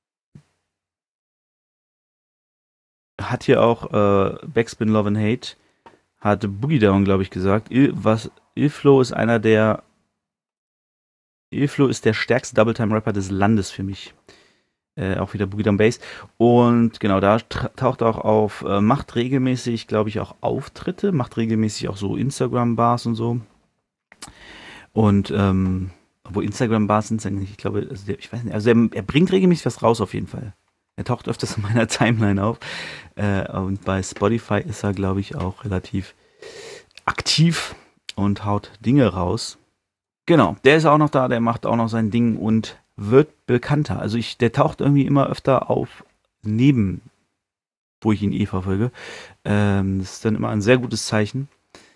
hat hier auch äh, Backspin Love and Hate, hat Boogie Down, glaube ich, gesagt. Il, was, Illflow ist einer der Illflow ist der stärkste Double-Time-Rapper des Landes für mich. Äh, auch wieder Boogie Down Bass. Und genau, da taucht er auch auf, äh, macht regelmäßig, glaube ich, auch Auftritte, macht regelmäßig auch so Instagram-Bars und so. Und, ähm, wo Instagram-Bars sind, ich glaube, also der, ich weiß nicht, also er, er bringt regelmäßig was raus auf jeden Fall. Er taucht öfters in meiner Timeline auf. Äh, und bei Spotify ist er, glaube ich, auch relativ aktiv und haut Dinge raus. Genau, der ist auch noch da, der macht auch noch sein Ding und wird bekannter. Also ich, der taucht irgendwie immer öfter auf neben, wo ich ihn eh verfolge. Ähm, das ist dann immer ein sehr gutes Zeichen.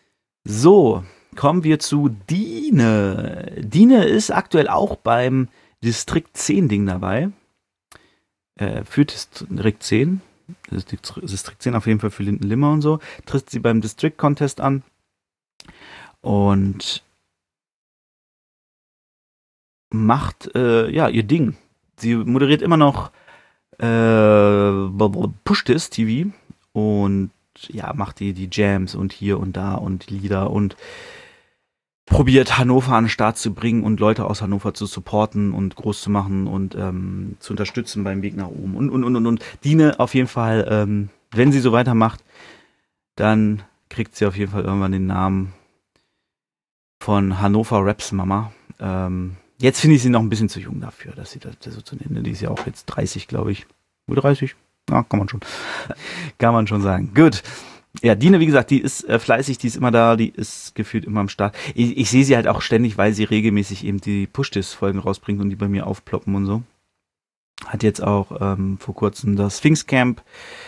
So, kommen wir zu Dine. Dine ist aktuell auch beim Distrikt zehn Ding dabei. Äh, für Distrikt zehn. Distrikt zehn auf jeden Fall für Linden Limmer und so. Tritt sie beim District Contest an. Und macht äh, ja ihr Ding. Sie moderiert immer noch äh, Push-This T V und ja, macht die, die Jams und hier und da und Lieder und probiert Hannover an den Start zu bringen und Leute aus Hannover zu supporten und groß zu machen und ähm, zu unterstützen beim Weg nach oben. Und, und, und, und, und Dine auf jeden Fall, ähm, wenn sie so weitermacht, dann kriegt sie auf jeden Fall irgendwann den Namen von Hannover Raps Mama. Ähm, jetzt finde ich sie noch ein bisschen zu jung dafür, dass sie das, das so zu nennen. Die ist ja auch jetzt dreißig, glaube ich. Oder dreißig? Ja, kann man schon. Kann man schon sagen. Gut. Ja, Dine, wie gesagt, die ist äh, fleißig, die ist immer da, die ist gefühlt immer am Start. Ich, ich sehe sie halt auch ständig, weil sie regelmäßig eben die Push-This-Folgen rausbringt und die bei mir aufploppen und so. Hat jetzt auch ähm, vor kurzem das Sphinx Camp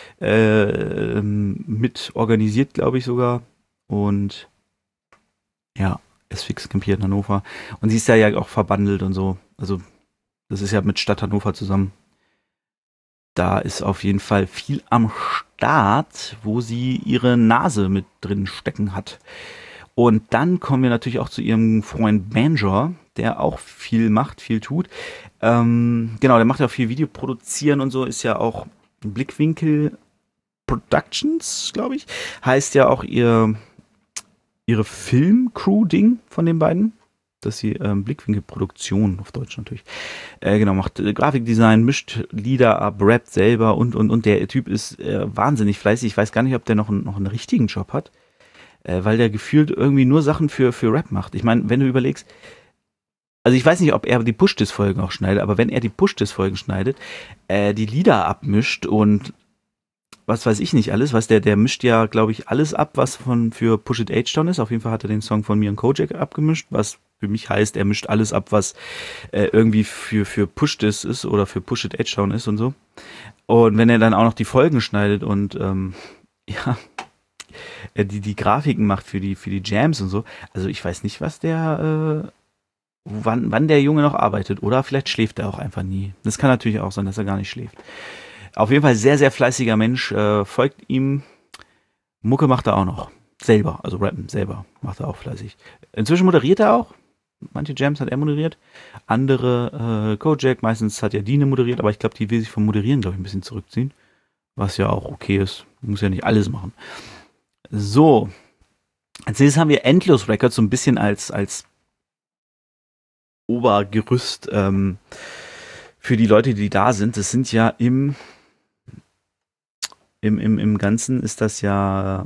äh, mit organisiert, glaube ich sogar. Und ja, ist fix campiert in Hannover. Und sie ist ja ja auch verbandelt und so. Also das ist ja mit Stadt Hannover zusammen. Da ist auf jeden Fall viel am Start, wo sie ihre Nase mit drin stecken hat. Und dann kommen wir natürlich auch zu ihrem Freund Banjor, der auch viel macht, viel tut. Ähm, genau, der macht ja auch viel Video produzieren und so, ist ja auch Blickwinkel Productions, glaube ich. Heißt ja auch ihr ihre Film-Crew-Ding von den beiden. Dass sie ähm, Blickwinkelproduktion auf Deutsch natürlich. Äh, genau, macht äh, Grafikdesign, mischt Lieder ab, rappt selber und und und der Typ ist äh, wahnsinnig fleißig. Ich weiß gar nicht, ob der noch, einen, noch einen richtigen Job hat, äh, weil der gefühlt irgendwie nur Sachen für, für Rap macht. Ich meine, wenn du überlegst, also ich weiß nicht, ob er die Push-This-Folgen auch schneidet, aber wenn er die Push-This-Folgen schneidet, äh, die Lieder abmischt und was weiß ich nicht alles, was der, der mischt ja, glaube ich, alles ab, was von für Push It H-Town ist. Auf jeden Fall hat er den Song von mir und Kojak abgemischt, was für mich heißt, er mischt alles ab, was äh, irgendwie für, für Push This ist oder für Push It H-Town ist und so. Und wenn er dann auch noch die Folgen schneidet und ähm, ja, die, die Grafiken macht für die, für die Jams und so, also ich weiß nicht, was der, äh, wann, wann der Junge noch arbeitet. Oder vielleicht schläft er auch einfach nie. Das kann natürlich auch sein, dass er gar nicht schläft. Auf jeden Fall sehr, sehr fleißiger Mensch, äh, folgt ihm. Mucke macht er auch noch. Selber, also rappen selber macht er auch fleißig. Inzwischen moderiert er auch. Manche Jams hat er moderiert. Andere, äh, Kojak, meistens hat ja Dine moderiert, aber ich glaube, die will sich vom Moderieren, glaube ich, ein bisschen zurückziehen. Was ja auch okay ist. Muss ja nicht alles machen. So. Als nächstes haben wir Endlos Records so ein bisschen als, als Obergerüst ähm, für die Leute, die da sind. Das sind ja im Im, im, im Ganzen ist das ja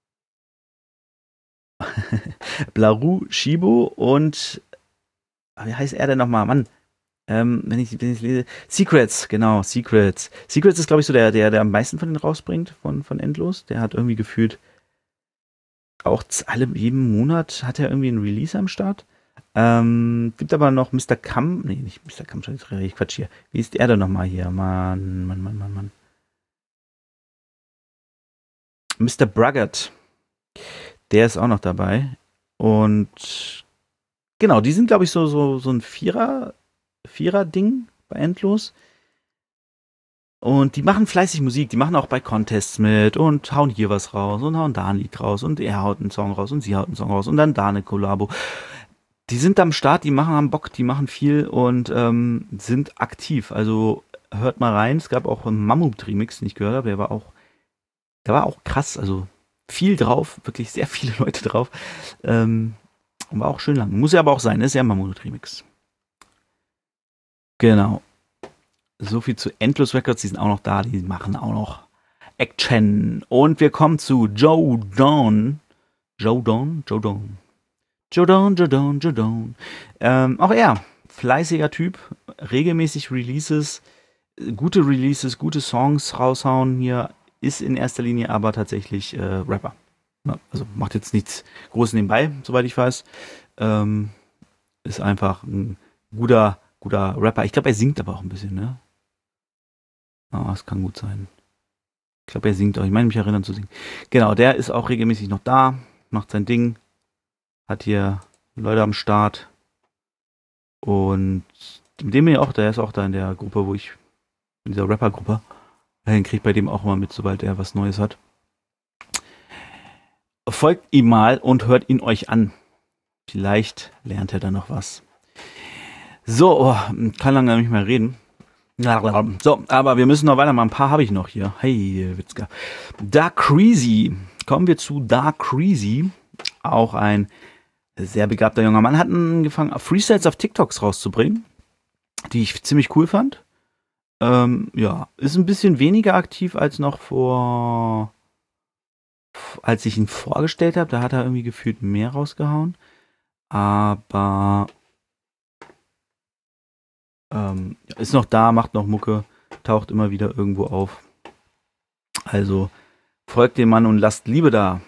Blaru, Shibo und wie heißt er denn nochmal? Mann, ähm, wenn ich wenn ich lese, Secrets, genau, Secrets. Secrets ist, glaube ich, so der, der, der am meisten von denen rausbringt, von, von Endlos. Der hat irgendwie gefühlt auch alle, jeden Monat hat er irgendwie ein Release am Start. Ähm, gibt aber noch Mister Kam, nee, nicht Mister Kam, ich Quatsch hier. Wie ist er denn nochmal hier? Mann, Mann, Mann, Mann, Mann. Mister Braggart, der ist auch noch dabei. Und genau, die sind, glaube ich, so, so, so ein Vierer, Vierer-Ding bei Endlos. Und die machen fleißig Musik, die machen auch bei Contests mit und hauen hier was raus und hauen da ein Lied raus und er haut einen Song raus und sie haut einen Song raus und dann da eine Kollabo. Die sind am Start, die machen am Bock, die machen viel und ähm, sind aktiv. Also hört mal rein, es gab auch einen Mammut-Remix, den ich gehört habe, der war auch Da war auch krass, also viel drauf, wirklich sehr viele Leute drauf. Ähm, und war auch schön lang. Muss ja aber auch sein, ist ja ein Mammut-Remix. Genau. So viel zu Endlos Records, die sind auch noch da, die machen auch noch Action. Und wir kommen zu Joe Dawn. Joe Dawn? Joe Dawn. Joe Dawn, Joe Dawn, Joe Dawn. Ähm, auch er, fleißiger Typ, regelmäßig Releases, gute Releases, gute Songs raushauen hier. Ist in erster Linie aber tatsächlich äh, Rapper. Ja, also macht jetzt nichts Großes nebenbei, soweit ich weiß. Ähm, ist einfach ein guter, guter Rapper. Ich glaube, er singt aber auch ein bisschen, ne? Ah, das kann gut sein. Ich glaube, er singt auch. Ich meine, mich erinnern zu singen. Genau, der ist auch regelmäßig noch da, macht sein Ding, hat hier Leute am Start und mit dem bin ich auch, der ist auch da in der Gruppe, wo ich, in dieser Rapper-Gruppe, den kriegt bei dem auch immer mit, sobald er was Neues hat. Folgt ihm mal und hört ihn euch an. Vielleicht lernt er da noch was. So, oh, kann lange nicht mehr reden. So, aber wir müssen noch weitermachen. Ein paar habe ich noch hier. Hey, Witzka. Dark Creasy. Kommen wir zu Dark Creasy. Auch ein sehr begabter junger Mann. Hat angefangen, Freestyles auf TikToks rauszubringen, die ich ziemlich cool fand. Ähm, ja, ist ein bisschen weniger aktiv als noch vor, als ich ihn vorgestellt habe. Da hat er irgendwie gefühlt mehr rausgehauen. Aber ähm, ist noch da, macht noch Mucke, taucht immer wieder irgendwo auf. Also folgt dem Mann und lasst Liebe da.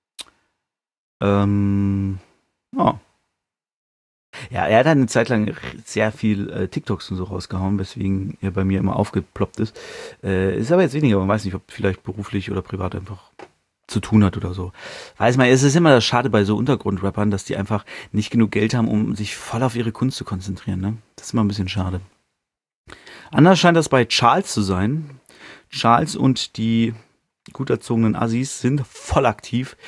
Ähm, oh. Ja, er hat eine Zeit lang sehr viel äh, TikToks und so rausgehauen, weswegen er bei mir immer aufgeploppt ist. Äh, ist aber jetzt weniger, man weiß nicht, ob vielleicht beruflich oder privat einfach zu tun hat oder so. Weiß man, es ist immer das Schade bei so Untergrundrappern, dass die einfach nicht genug Geld haben, um sich voll auf ihre Kunst zu konzentrieren. Ne? Das ist immer ein bisschen schade. Anders scheint das bei Charles zu sein. Charles und die gut erzogenen Assis sind voll aktiv.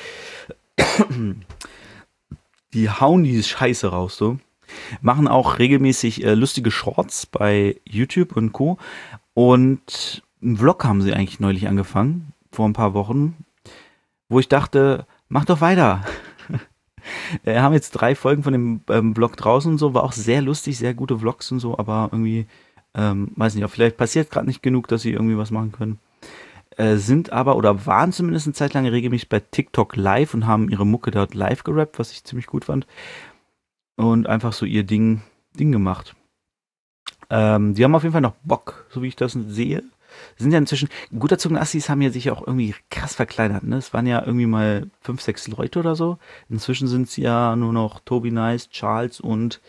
Die hauen die Scheiße raus, so. Machen auch regelmäßig äh, lustige Shorts bei YouTube und Co. Und einen Vlog haben sie eigentlich neulich angefangen, vor ein paar Wochen, wo ich dachte, mach doch weiter. Wir haben jetzt drei Folgen von dem ähm, Vlog draußen und so, war auch sehr lustig, sehr gute Vlogs und so, aber irgendwie, ähm, weiß nicht, vielleicht passiert gerade nicht genug, dass sie irgendwie was machen können. Äh, sind aber, oder waren zumindest eine Zeit lang regelmäßig bei TikTok live und haben ihre Mucke dort live gerappt, was ich ziemlich gut fand. Und einfach so ihr Ding, Ding gemacht. Ähm, die haben auf jeden Fall noch Bock, so wie ich das sehe. Sind ja inzwischen, gut erzogene Assis haben ja sich auch irgendwie krass verkleinert, ne? Es waren ja irgendwie mal fünf, sechs Leute oder so. Inzwischen sind es ja nur noch Tobi Nice, Charles und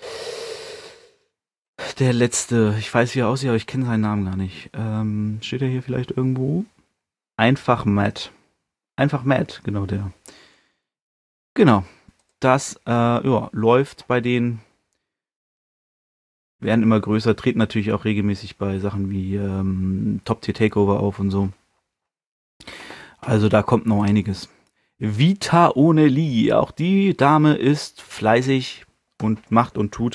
der letzte, ich weiß wie er aussieht, aber ich kenne seinen Namen gar nicht. Ähm, steht er hier vielleicht irgendwo? Einfach Matt. Einfach Matt, genau der. Genau. Das äh, ja, läuft bei denen, werden immer größer, treten natürlich auch regelmäßig bei Sachen wie ähm, Top-Tier Takeover auf und so. Also da kommt noch einiges. Vita ohne Lee. Auch die Dame ist fleißig und macht und tut.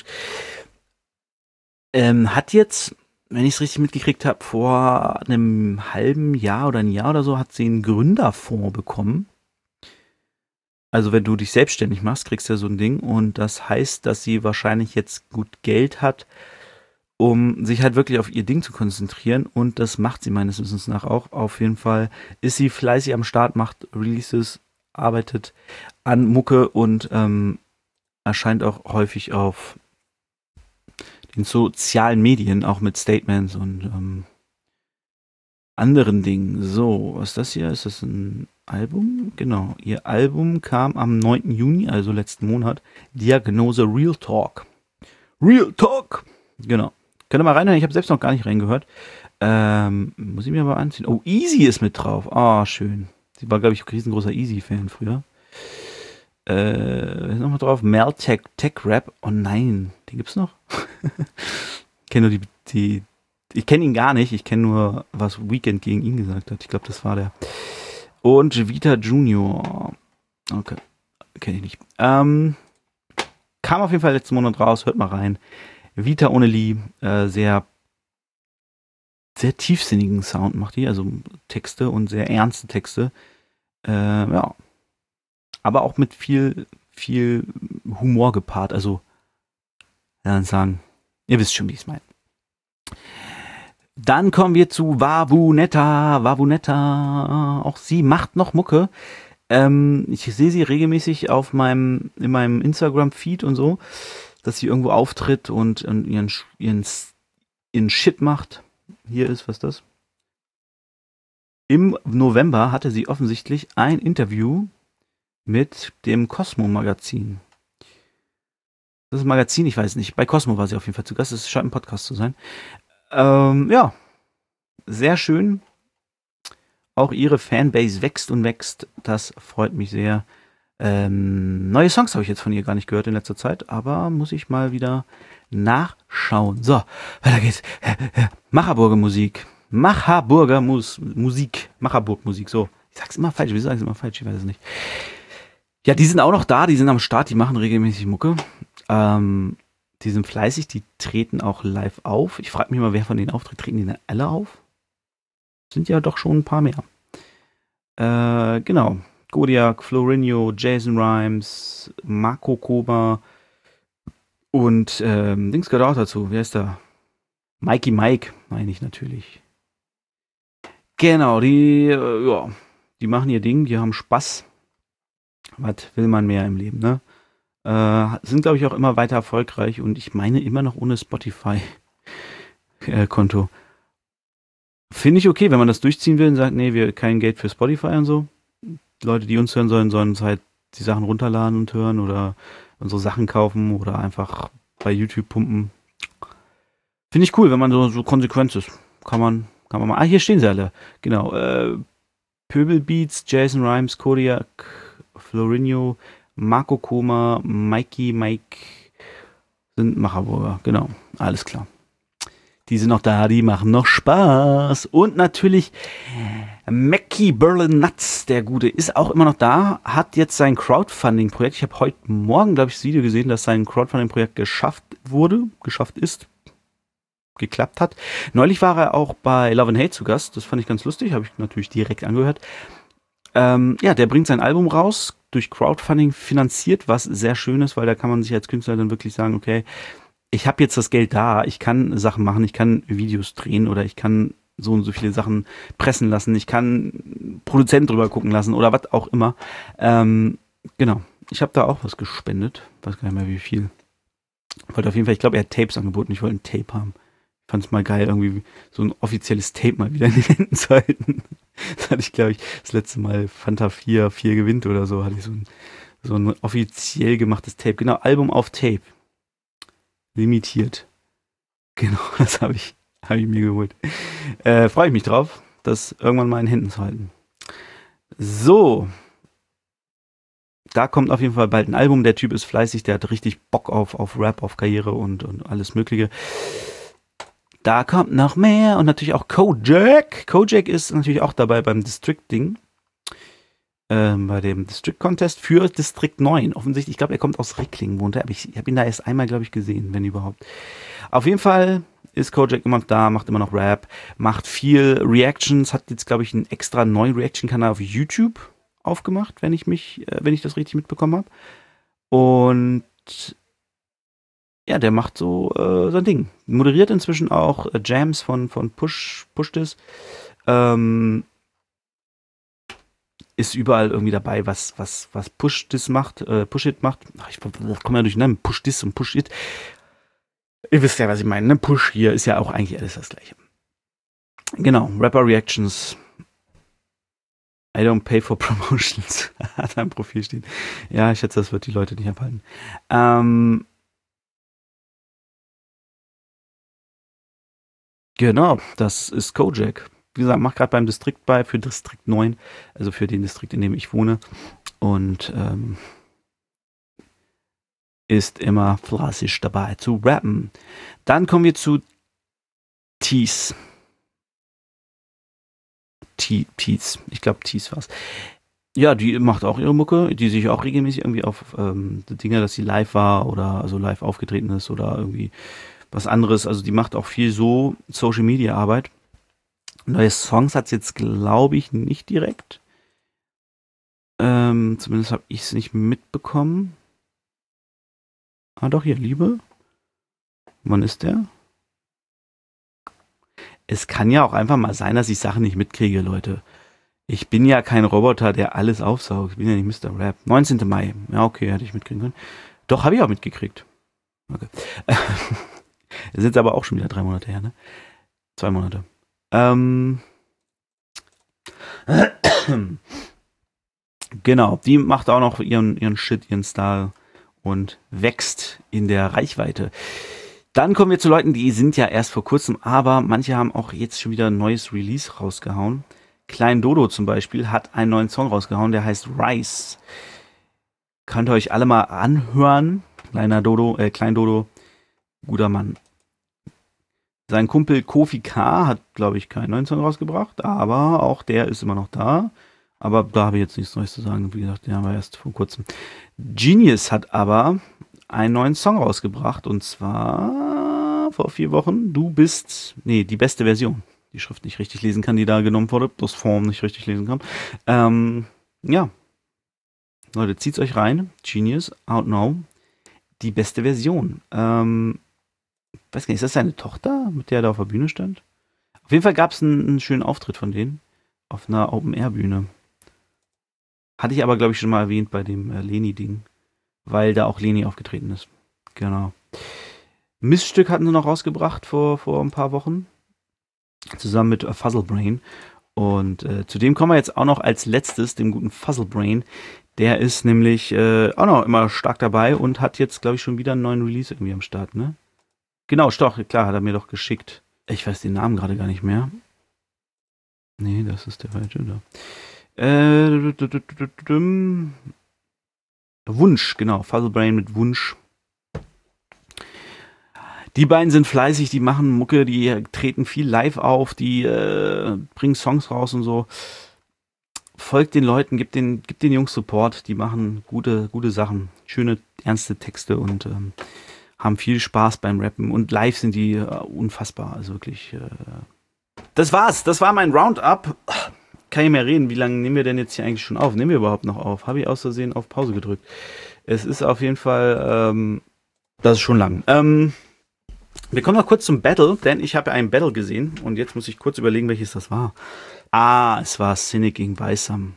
Ähm, hat jetzt, wenn ich es richtig mitgekriegt habe, vor einem halben Jahr oder ein Jahr oder so, hat sie einen Gründerfonds bekommen. Also wenn du dich selbstständig machst, kriegst du ja so ein Ding. Und das heißt, dass sie wahrscheinlich jetzt gut Geld hat, um sich halt wirklich auf ihr Ding zu konzentrieren. Und das macht sie meines Wissens nach auch. Auf jeden Fall ist sie fleißig am Start, macht Releases, arbeitet an Mucke und ähm, erscheint auch häufig auf den sozialen Medien, auch mit Statements und ähm, anderen Dingen. So, was ist das hier? Ist das ein Album? Genau. Ihr Album kam am neunten Juni, also letzten Monat. Diagnose Real Talk. Real Talk! Genau. Könnt ihr mal reinhören? Ich habe selbst noch gar nicht reingehört. Ähm, muss ich mir aber anziehen. Oh, Easy ist mit drauf. Ah, oh, schön. Sie war, glaube ich, ein riesengroßer Easy-Fan früher. Äh, wer ist nochmal drauf? Meltech Tech Rap. Oh nein, den gibt's noch? Ich kenne nur die, die ich kenne ihn gar nicht. Ich kenne nur, was Weekend gegen ihn gesagt hat. Ich glaube, das war der. Und Vita Junior. Okay, kenne ich nicht. Ähm, kam auf jeden Fall letzten Monat raus. Hört mal rein. Vita ohne Lee. Äh, sehr, sehr tiefsinnigen Sound macht die. Also Texte und sehr ernste Texte. Äh, ja. Aber auch mit viel, viel Humor gepaart. Also, ja, sagen, ihr wisst schon, wie ich es meine. Dann kommen wir zu Wavunetta. Wavunetta, auch sie macht noch Mucke. Ähm, ich sehe sie regelmäßig auf meinem, in meinem Instagram-Feed und so, dass sie irgendwo auftritt und, und ihren, ihren, ihren Shit macht. Hier ist, was ist das? Im November hatte sie offensichtlich ein Interview mit dem Cosmo-Magazin. Das ist ein Magazin, ich weiß nicht. Bei Cosmo war sie auf jeden Fall zu Gast. Es scheint ein Podcast zu sein. Ähm, ja, sehr schön. Auch ihre Fanbase wächst und wächst. Das freut mich sehr. Ähm, neue Songs habe ich jetzt von ihr gar nicht gehört in letzter Zeit, aber muss ich mal wieder nachschauen. schauen. So, weiter geht's. Macherburger Musik. Macherburger Mus Musik. Macherburg Musik, so. Ich sag's immer falsch, wieso sag ich immer falsch? Ich weiß es nicht. Ja, die sind auch noch da, die sind am Start, die machen regelmäßig Mucke. Ähm, die sind fleißig, die treten auch live auf. Ich frage mich mal, wer von denen auftritt. Treten die denn alle auf? Sind ja doch schon ein paar mehr. Äh, genau. Godiak, Florinho, Jason Rhymes, Marco Koma und ähm, Dings gehört auch dazu. Wer ist da? Mikey Mike, meine ich natürlich. Genau, die, äh, ja, die machen ihr Ding, die haben Spaß. Was will man mehr im Leben, ne? Äh, sind, glaube ich, auch immer weiter erfolgreich und ich meine immer noch ohne Spotify-Konto. Finde ich okay, wenn man das durchziehen will und sagt, nee, wir kein Geld für Spotify und so. Leute, die uns hören sollen, sollen uns halt die Sachen runterladen und hören oder unsere Sachen kaufen oder einfach bei YouTube pumpen. Finde ich cool, wenn man so, so konsequent ist. Kann man, kann man mal. Ah, hier stehen sie alle. Genau. Äh, Pöbel Beats, Jason Rhymes, Kodiak, Florinho, Marco Koma, Mikey Mike sind Macherburger. Genau. Alles klar. Die sind noch da, die machen noch Spaß. Und natürlich Mackie Berlin Nuts, der Gute, ist auch immer noch da, hat jetzt sein Crowdfunding-Projekt. Ich habe heute Morgen, glaube ich, das Video gesehen, dass sein Crowdfunding-Projekt geschafft wurde, geschafft ist, geklappt hat. Neulich war er auch bei Love and Hate zu Gast. Das fand ich ganz lustig, habe ich natürlich direkt angehört. Ähm, ja, der bringt sein Album raus, durch Crowdfunding finanziert, was sehr schön ist, weil da kann man sich als Künstler dann wirklich sagen, okay, ich habe jetzt das Geld da, ich kann Sachen machen, ich kann Videos drehen oder ich kann so und so viele Sachen pressen lassen, ich kann Produzent drüber gucken lassen oder was auch immer. Ähm, genau, ich habe da auch was gespendet, weiß gar nicht mehr wie viel. Ich wollte auf jeden Fall, ich glaube, er hat Tapes angeboten, ich wollte ein Tape haben. Ich fand es mal geil, irgendwie so ein offizielles Tape mal wieder in den Händen zu halten. Das hatte ich, glaube ich, das letzte Mal Fanta vier, vier gewinnt oder so, hatte ich so ein, so ein offiziell gemachtes Tape. Genau, Album auf Tape. Limitiert. Genau, das habe ich, hab ich mir geholt. Äh, freue ich mich drauf, das irgendwann mal in Händen zu halten. So. Da kommt auf jeden Fall bald ein Album. Der Typ ist fleißig, der hat richtig Bock auf, auf Rap, auf Karriere und, und alles Mögliche. Da kommt noch mehr und natürlich auch Kojak. Kojak ist natürlich auch dabei beim District-Ding. Ähm, bei dem District Contest für District neun. Offensichtlich, ich glaube, er kommt aus Ricklingen, wohnt er, aber ich, ich habe ihn da erst einmal, glaube ich, gesehen, wenn überhaupt. Auf jeden Fall ist Kojak immer noch da, macht immer noch Rap, macht viel Reactions, hat jetzt, glaube ich, einen extra neuen Reaction-Kanal auf YouTube aufgemacht, wenn ich mich, äh, wenn ich das richtig mitbekommen habe. Und ja, der macht so äh, sein Ding. Moderiert inzwischen auch äh, Jams von, von Push, Push This. Ähm, ist überall irgendwie dabei, was, was, was Push This macht, äh, Push It macht. Ach, ich komme ja durcheinander, Push This und Push It. Ihr wisst ja, was ich meine, ne? Push hier ist ja auch eigentlich alles das Gleiche. Genau, Rapper Reactions. I don't pay for promotions. Hat ein Profil stehen. Ja, ich schätze, das wird die Leute nicht abhalten. Ähm, genau, das ist Kojak. Wie gesagt, macht gerade beim Distrikt bei, für Distrikt neun, also für den Distrikt, in dem ich wohne. Und ähm, ist immer fleißig dabei zu rappen. Dann kommen wir zu Tees. Tees, ich glaube Tees war's. Ja, die macht auch ihre Mucke, die sich auch regelmäßig irgendwie auf ähm, Dinge, dass sie live war oder also live aufgetreten ist oder irgendwie was anderes. Also die macht auch viel so Social Media Arbeit. Neue Songs hat es jetzt, glaube ich, nicht direkt. Ähm, zumindest habe ich es nicht mitbekommen. Ah, doch, hier, Liebe. Wann ist der? Es kann ja auch einfach mal sein, dass ich Sachen nicht mitkriege, Leute. Ich bin ja kein Roboter, der alles aufsaugt. Ich bin ja nicht Mister Rap. neunzehnten Mai. Ja, okay, hätte ich mitkriegen können. Doch, habe ich auch mitgekriegt. Okay. Das ist jetzt aber auch schon wieder drei Monate her, ne? Zwei Monate. Ähm. Genau, die macht auch noch ihren, ihren Shit, ihren Style und wächst in der Reichweite. Dann kommen wir zu Leuten, die sind ja erst vor kurzem, aber manche haben auch jetzt schon wieder ein neues Release rausgehauen. Klein Dodo zum Beispiel hat einen neuen Song rausgehauen, der heißt Rice. Könnt ihr euch alle mal anhören. Kleiner Dodo, äh, Klein Dodo, guter Mann. Sein Kumpel Kofi K. hat, glaube ich, keinen neuen Song rausgebracht, aber auch der ist immer noch da. Aber da habe ich jetzt nichts Neues zu sagen. Wie gesagt, den haben wir erst vor kurzem. Genius hat aber einen neuen Song rausgebracht und zwar vor vier Wochen. Du bist, nee, die beste Version. Die Schrift nicht richtig lesen kann, die da genommen wurde, das Form nicht richtig lesen kann. Ähm, ja. Leute, zieht's euch rein. Genius, Out Now. Die beste Version. Ähm, weiß gar nicht, ist das seine Tochter, mit der er da auf der Bühne stand? Auf jeden Fall gab es einen, einen schönen Auftritt von denen auf einer Open-Air-Bühne. Hatte ich aber, glaube ich, schon mal erwähnt bei dem äh, Leni-Ding, weil da auch Leni aufgetreten ist. Genau. Miststück hatten sie noch rausgebracht vor, vor ein paar Wochen, zusammen mit äh, Fuzzlebrain. Und äh, zu dem kommen wir jetzt auch noch als letztes, dem guten Fuzzlebrain. Der ist nämlich äh, auch noch immer stark dabei und hat jetzt, glaube ich, schon wieder einen neuen Release irgendwie am Start, ne? Genau, doch, klar, hat er mir doch geschickt. Ich weiß den Namen gerade gar nicht mehr. Nee, das ist der falsche da. Äh, Wunsch, genau, Fuzzlebrain mit Wunsch. Die beiden sind fleißig, die machen Mucke, die treten viel live auf, die äh, bringen Songs raus und so. Folgt den Leuten, gibt den, gibt den Jungs Support, die machen gute, gute Sachen, schöne, ernste Texte und ähm, haben viel Spaß beim Rappen und live sind die äh, unfassbar, also wirklich. Äh das war's, das war mein Roundup. Kann ich mehr reden, wie lange nehmen wir denn jetzt hier eigentlich schon auf? Nehmen wir überhaupt noch auf? Habe ich aus Versehen auf Pause gedrückt? Es ist auf jeden Fall, ähm, das ist schon lang. Ähm, wir kommen noch kurz zum Battle, denn ich habe ja einen Battle gesehen und jetzt muss ich kurz überlegen, welches das war. Ah, es war Cynic gegen Beisam.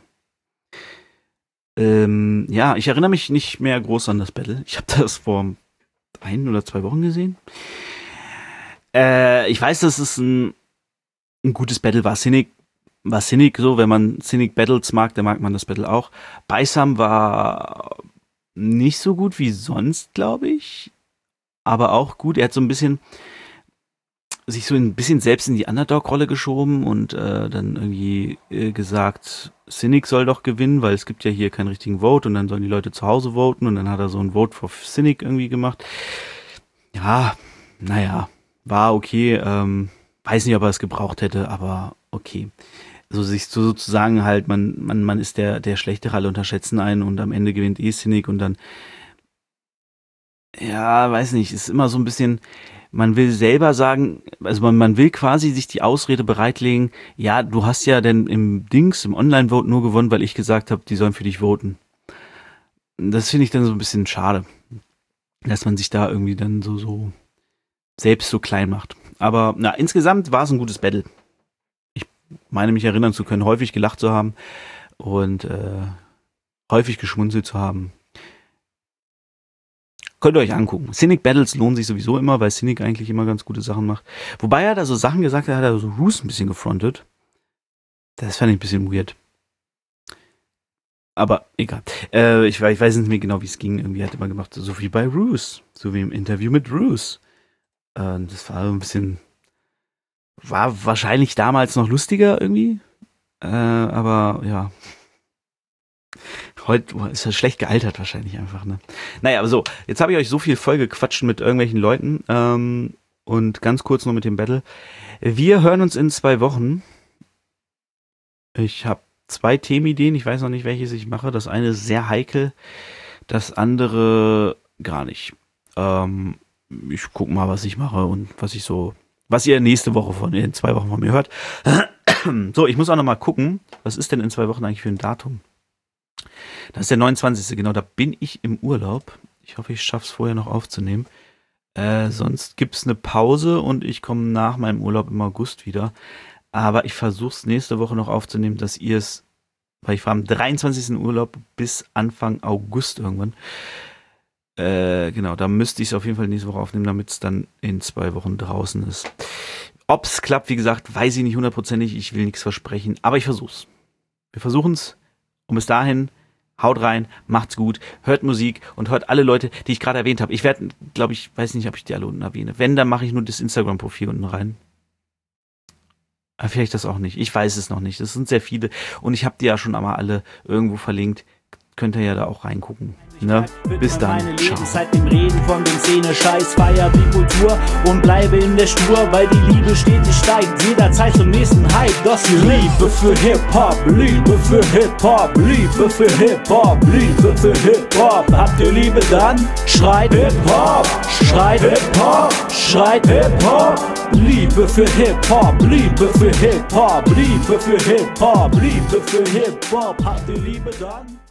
Ähm, ja, ich erinnere mich nicht mehr groß an das Battle. Ich habe das vor ein oder zwei Wochen gesehen. Äh, ich weiß, dass es ein, ein gutes Battle war. Cynic war Cynic so, wenn man Cynic Battles mag, dann mag man das Battle auch. Beisam war nicht so gut wie sonst, glaube ich. Aber auch gut. Er hat so ein bisschen sich so ein bisschen selbst in die Underdog-Rolle geschoben und äh, dann irgendwie äh, gesagt, Cynic soll doch gewinnen, weil es gibt ja hier keinen richtigen Vote und dann sollen die Leute zu Hause voten und dann hat er so ein Vote for Cynic irgendwie gemacht. Ja, naja, war okay. Ähm, weiß nicht, ob er es gebraucht hätte, aber okay. So sich so sozusagen halt, man, man, man ist der, der Schlechtere, alle unterschätzen einen und am Ende gewinnt eh Cynic und dann, ja, weiß nicht, ist immer so ein bisschen, man will selber sagen, also man, man will quasi sich die Ausrede bereitlegen, ja, du hast ja denn im Dings, im Online-Vote nur gewonnen, weil ich gesagt habe, die sollen für dich voten. Das finde ich dann so ein bisschen schade, dass man sich da irgendwie dann so, so selbst so klein macht. Aber na, insgesamt war es ein gutes Battle. Ich meine mich erinnern zu können, häufig gelacht zu haben und äh, häufig geschmunzelt zu haben. Könnt ihr euch angucken. Cynic Battles lohnen sich sowieso immer, weil Cynic eigentlich immer ganz gute Sachen macht. Wobei er da so Sachen gesagt hat, hat er so Roos ein bisschen gefrontet. Das fand ich ein bisschen weird. Aber egal. Äh, ich, ich weiß nicht mehr genau, wie es ging. Irgendwie hat er immer gemacht, so wie bei Roos. So wie im Interview mit Roos. Äh, das war ein bisschen, war wahrscheinlich damals noch lustiger irgendwie. Äh, aber ja. Heute ist er schlecht gealtert wahrscheinlich einfach, ne? Naja, aber so, jetzt habe ich euch so viel voll gequatscht mit irgendwelchen Leuten ähm, und ganz kurz noch mit dem Battle. Wir hören uns in zwei Wochen. Ich habe zwei Themenideen, ich weiß noch nicht, welches ich mache. Das eine ist sehr heikel, das andere gar nicht. Ähm, ich gucke mal, was ich mache und was ich so, was ihr nächste Woche von, in zwei Wochen von mir hört. So, ich muss auch noch mal gucken, was ist denn in zwei Wochen eigentlich für ein Datum? Das ist der neunundzwanzigste Genau, da bin ich im Urlaub. Ich hoffe, ich schaffe es vorher noch aufzunehmen. Äh, sonst gibt es eine Pause und ich komme nach meinem Urlaub im August wieder. Aber ich versuche es nächste Woche noch aufzunehmen, dass ihr es, weil ich fahre am dreiundzwanzigsten Urlaub bis Anfang August irgendwann. Äh, genau, da müsste ich es auf jeden Fall nächste Woche aufnehmen, damit es dann in zwei Wochen draußen ist. Ob es klappt, wie gesagt, weiß ich nicht hundertprozentig. Ich will nichts versprechen, aber ich versuche es. Wir versuchen es. Und bis dahin, haut rein, macht's gut, hört Musik und hört alle Leute, die ich gerade erwähnt habe. Ich werde, glaube ich, weiß nicht, ob ich die alle unten erwähne. Wenn, dann mache ich nur das Instagram-Profil unten rein. Aber vielleicht das auch nicht. Ich weiß es noch nicht. Es sind sehr viele. Und ich habe die ja schon einmal alle irgendwo verlinkt. Könnt ihr ja da auch reingucken. Ne? Bis dann. Meine Ciao. Lebenszeit dem Reden von dem Szene-Scheiß, feier die Kultur und bleibe in der Spur, weil die Liebe stetig steigt, jederzeit zum nächsten Hype. Das hier Liebe für Hip-Hop, Liebe für Hip-Hop, Liebe für Hip-Hop, Liebe für Hip-Hop. Habt ihr Liebe dann? Schreit Hip-Hop, schreit Hip-Hop, schreit Hip-Hop. Liebe für Hip-Hop, Liebe für Hip-Hop, Liebe für Hip-Hop, Liebe für Hip-Hop. Habt ihr Liebe dann?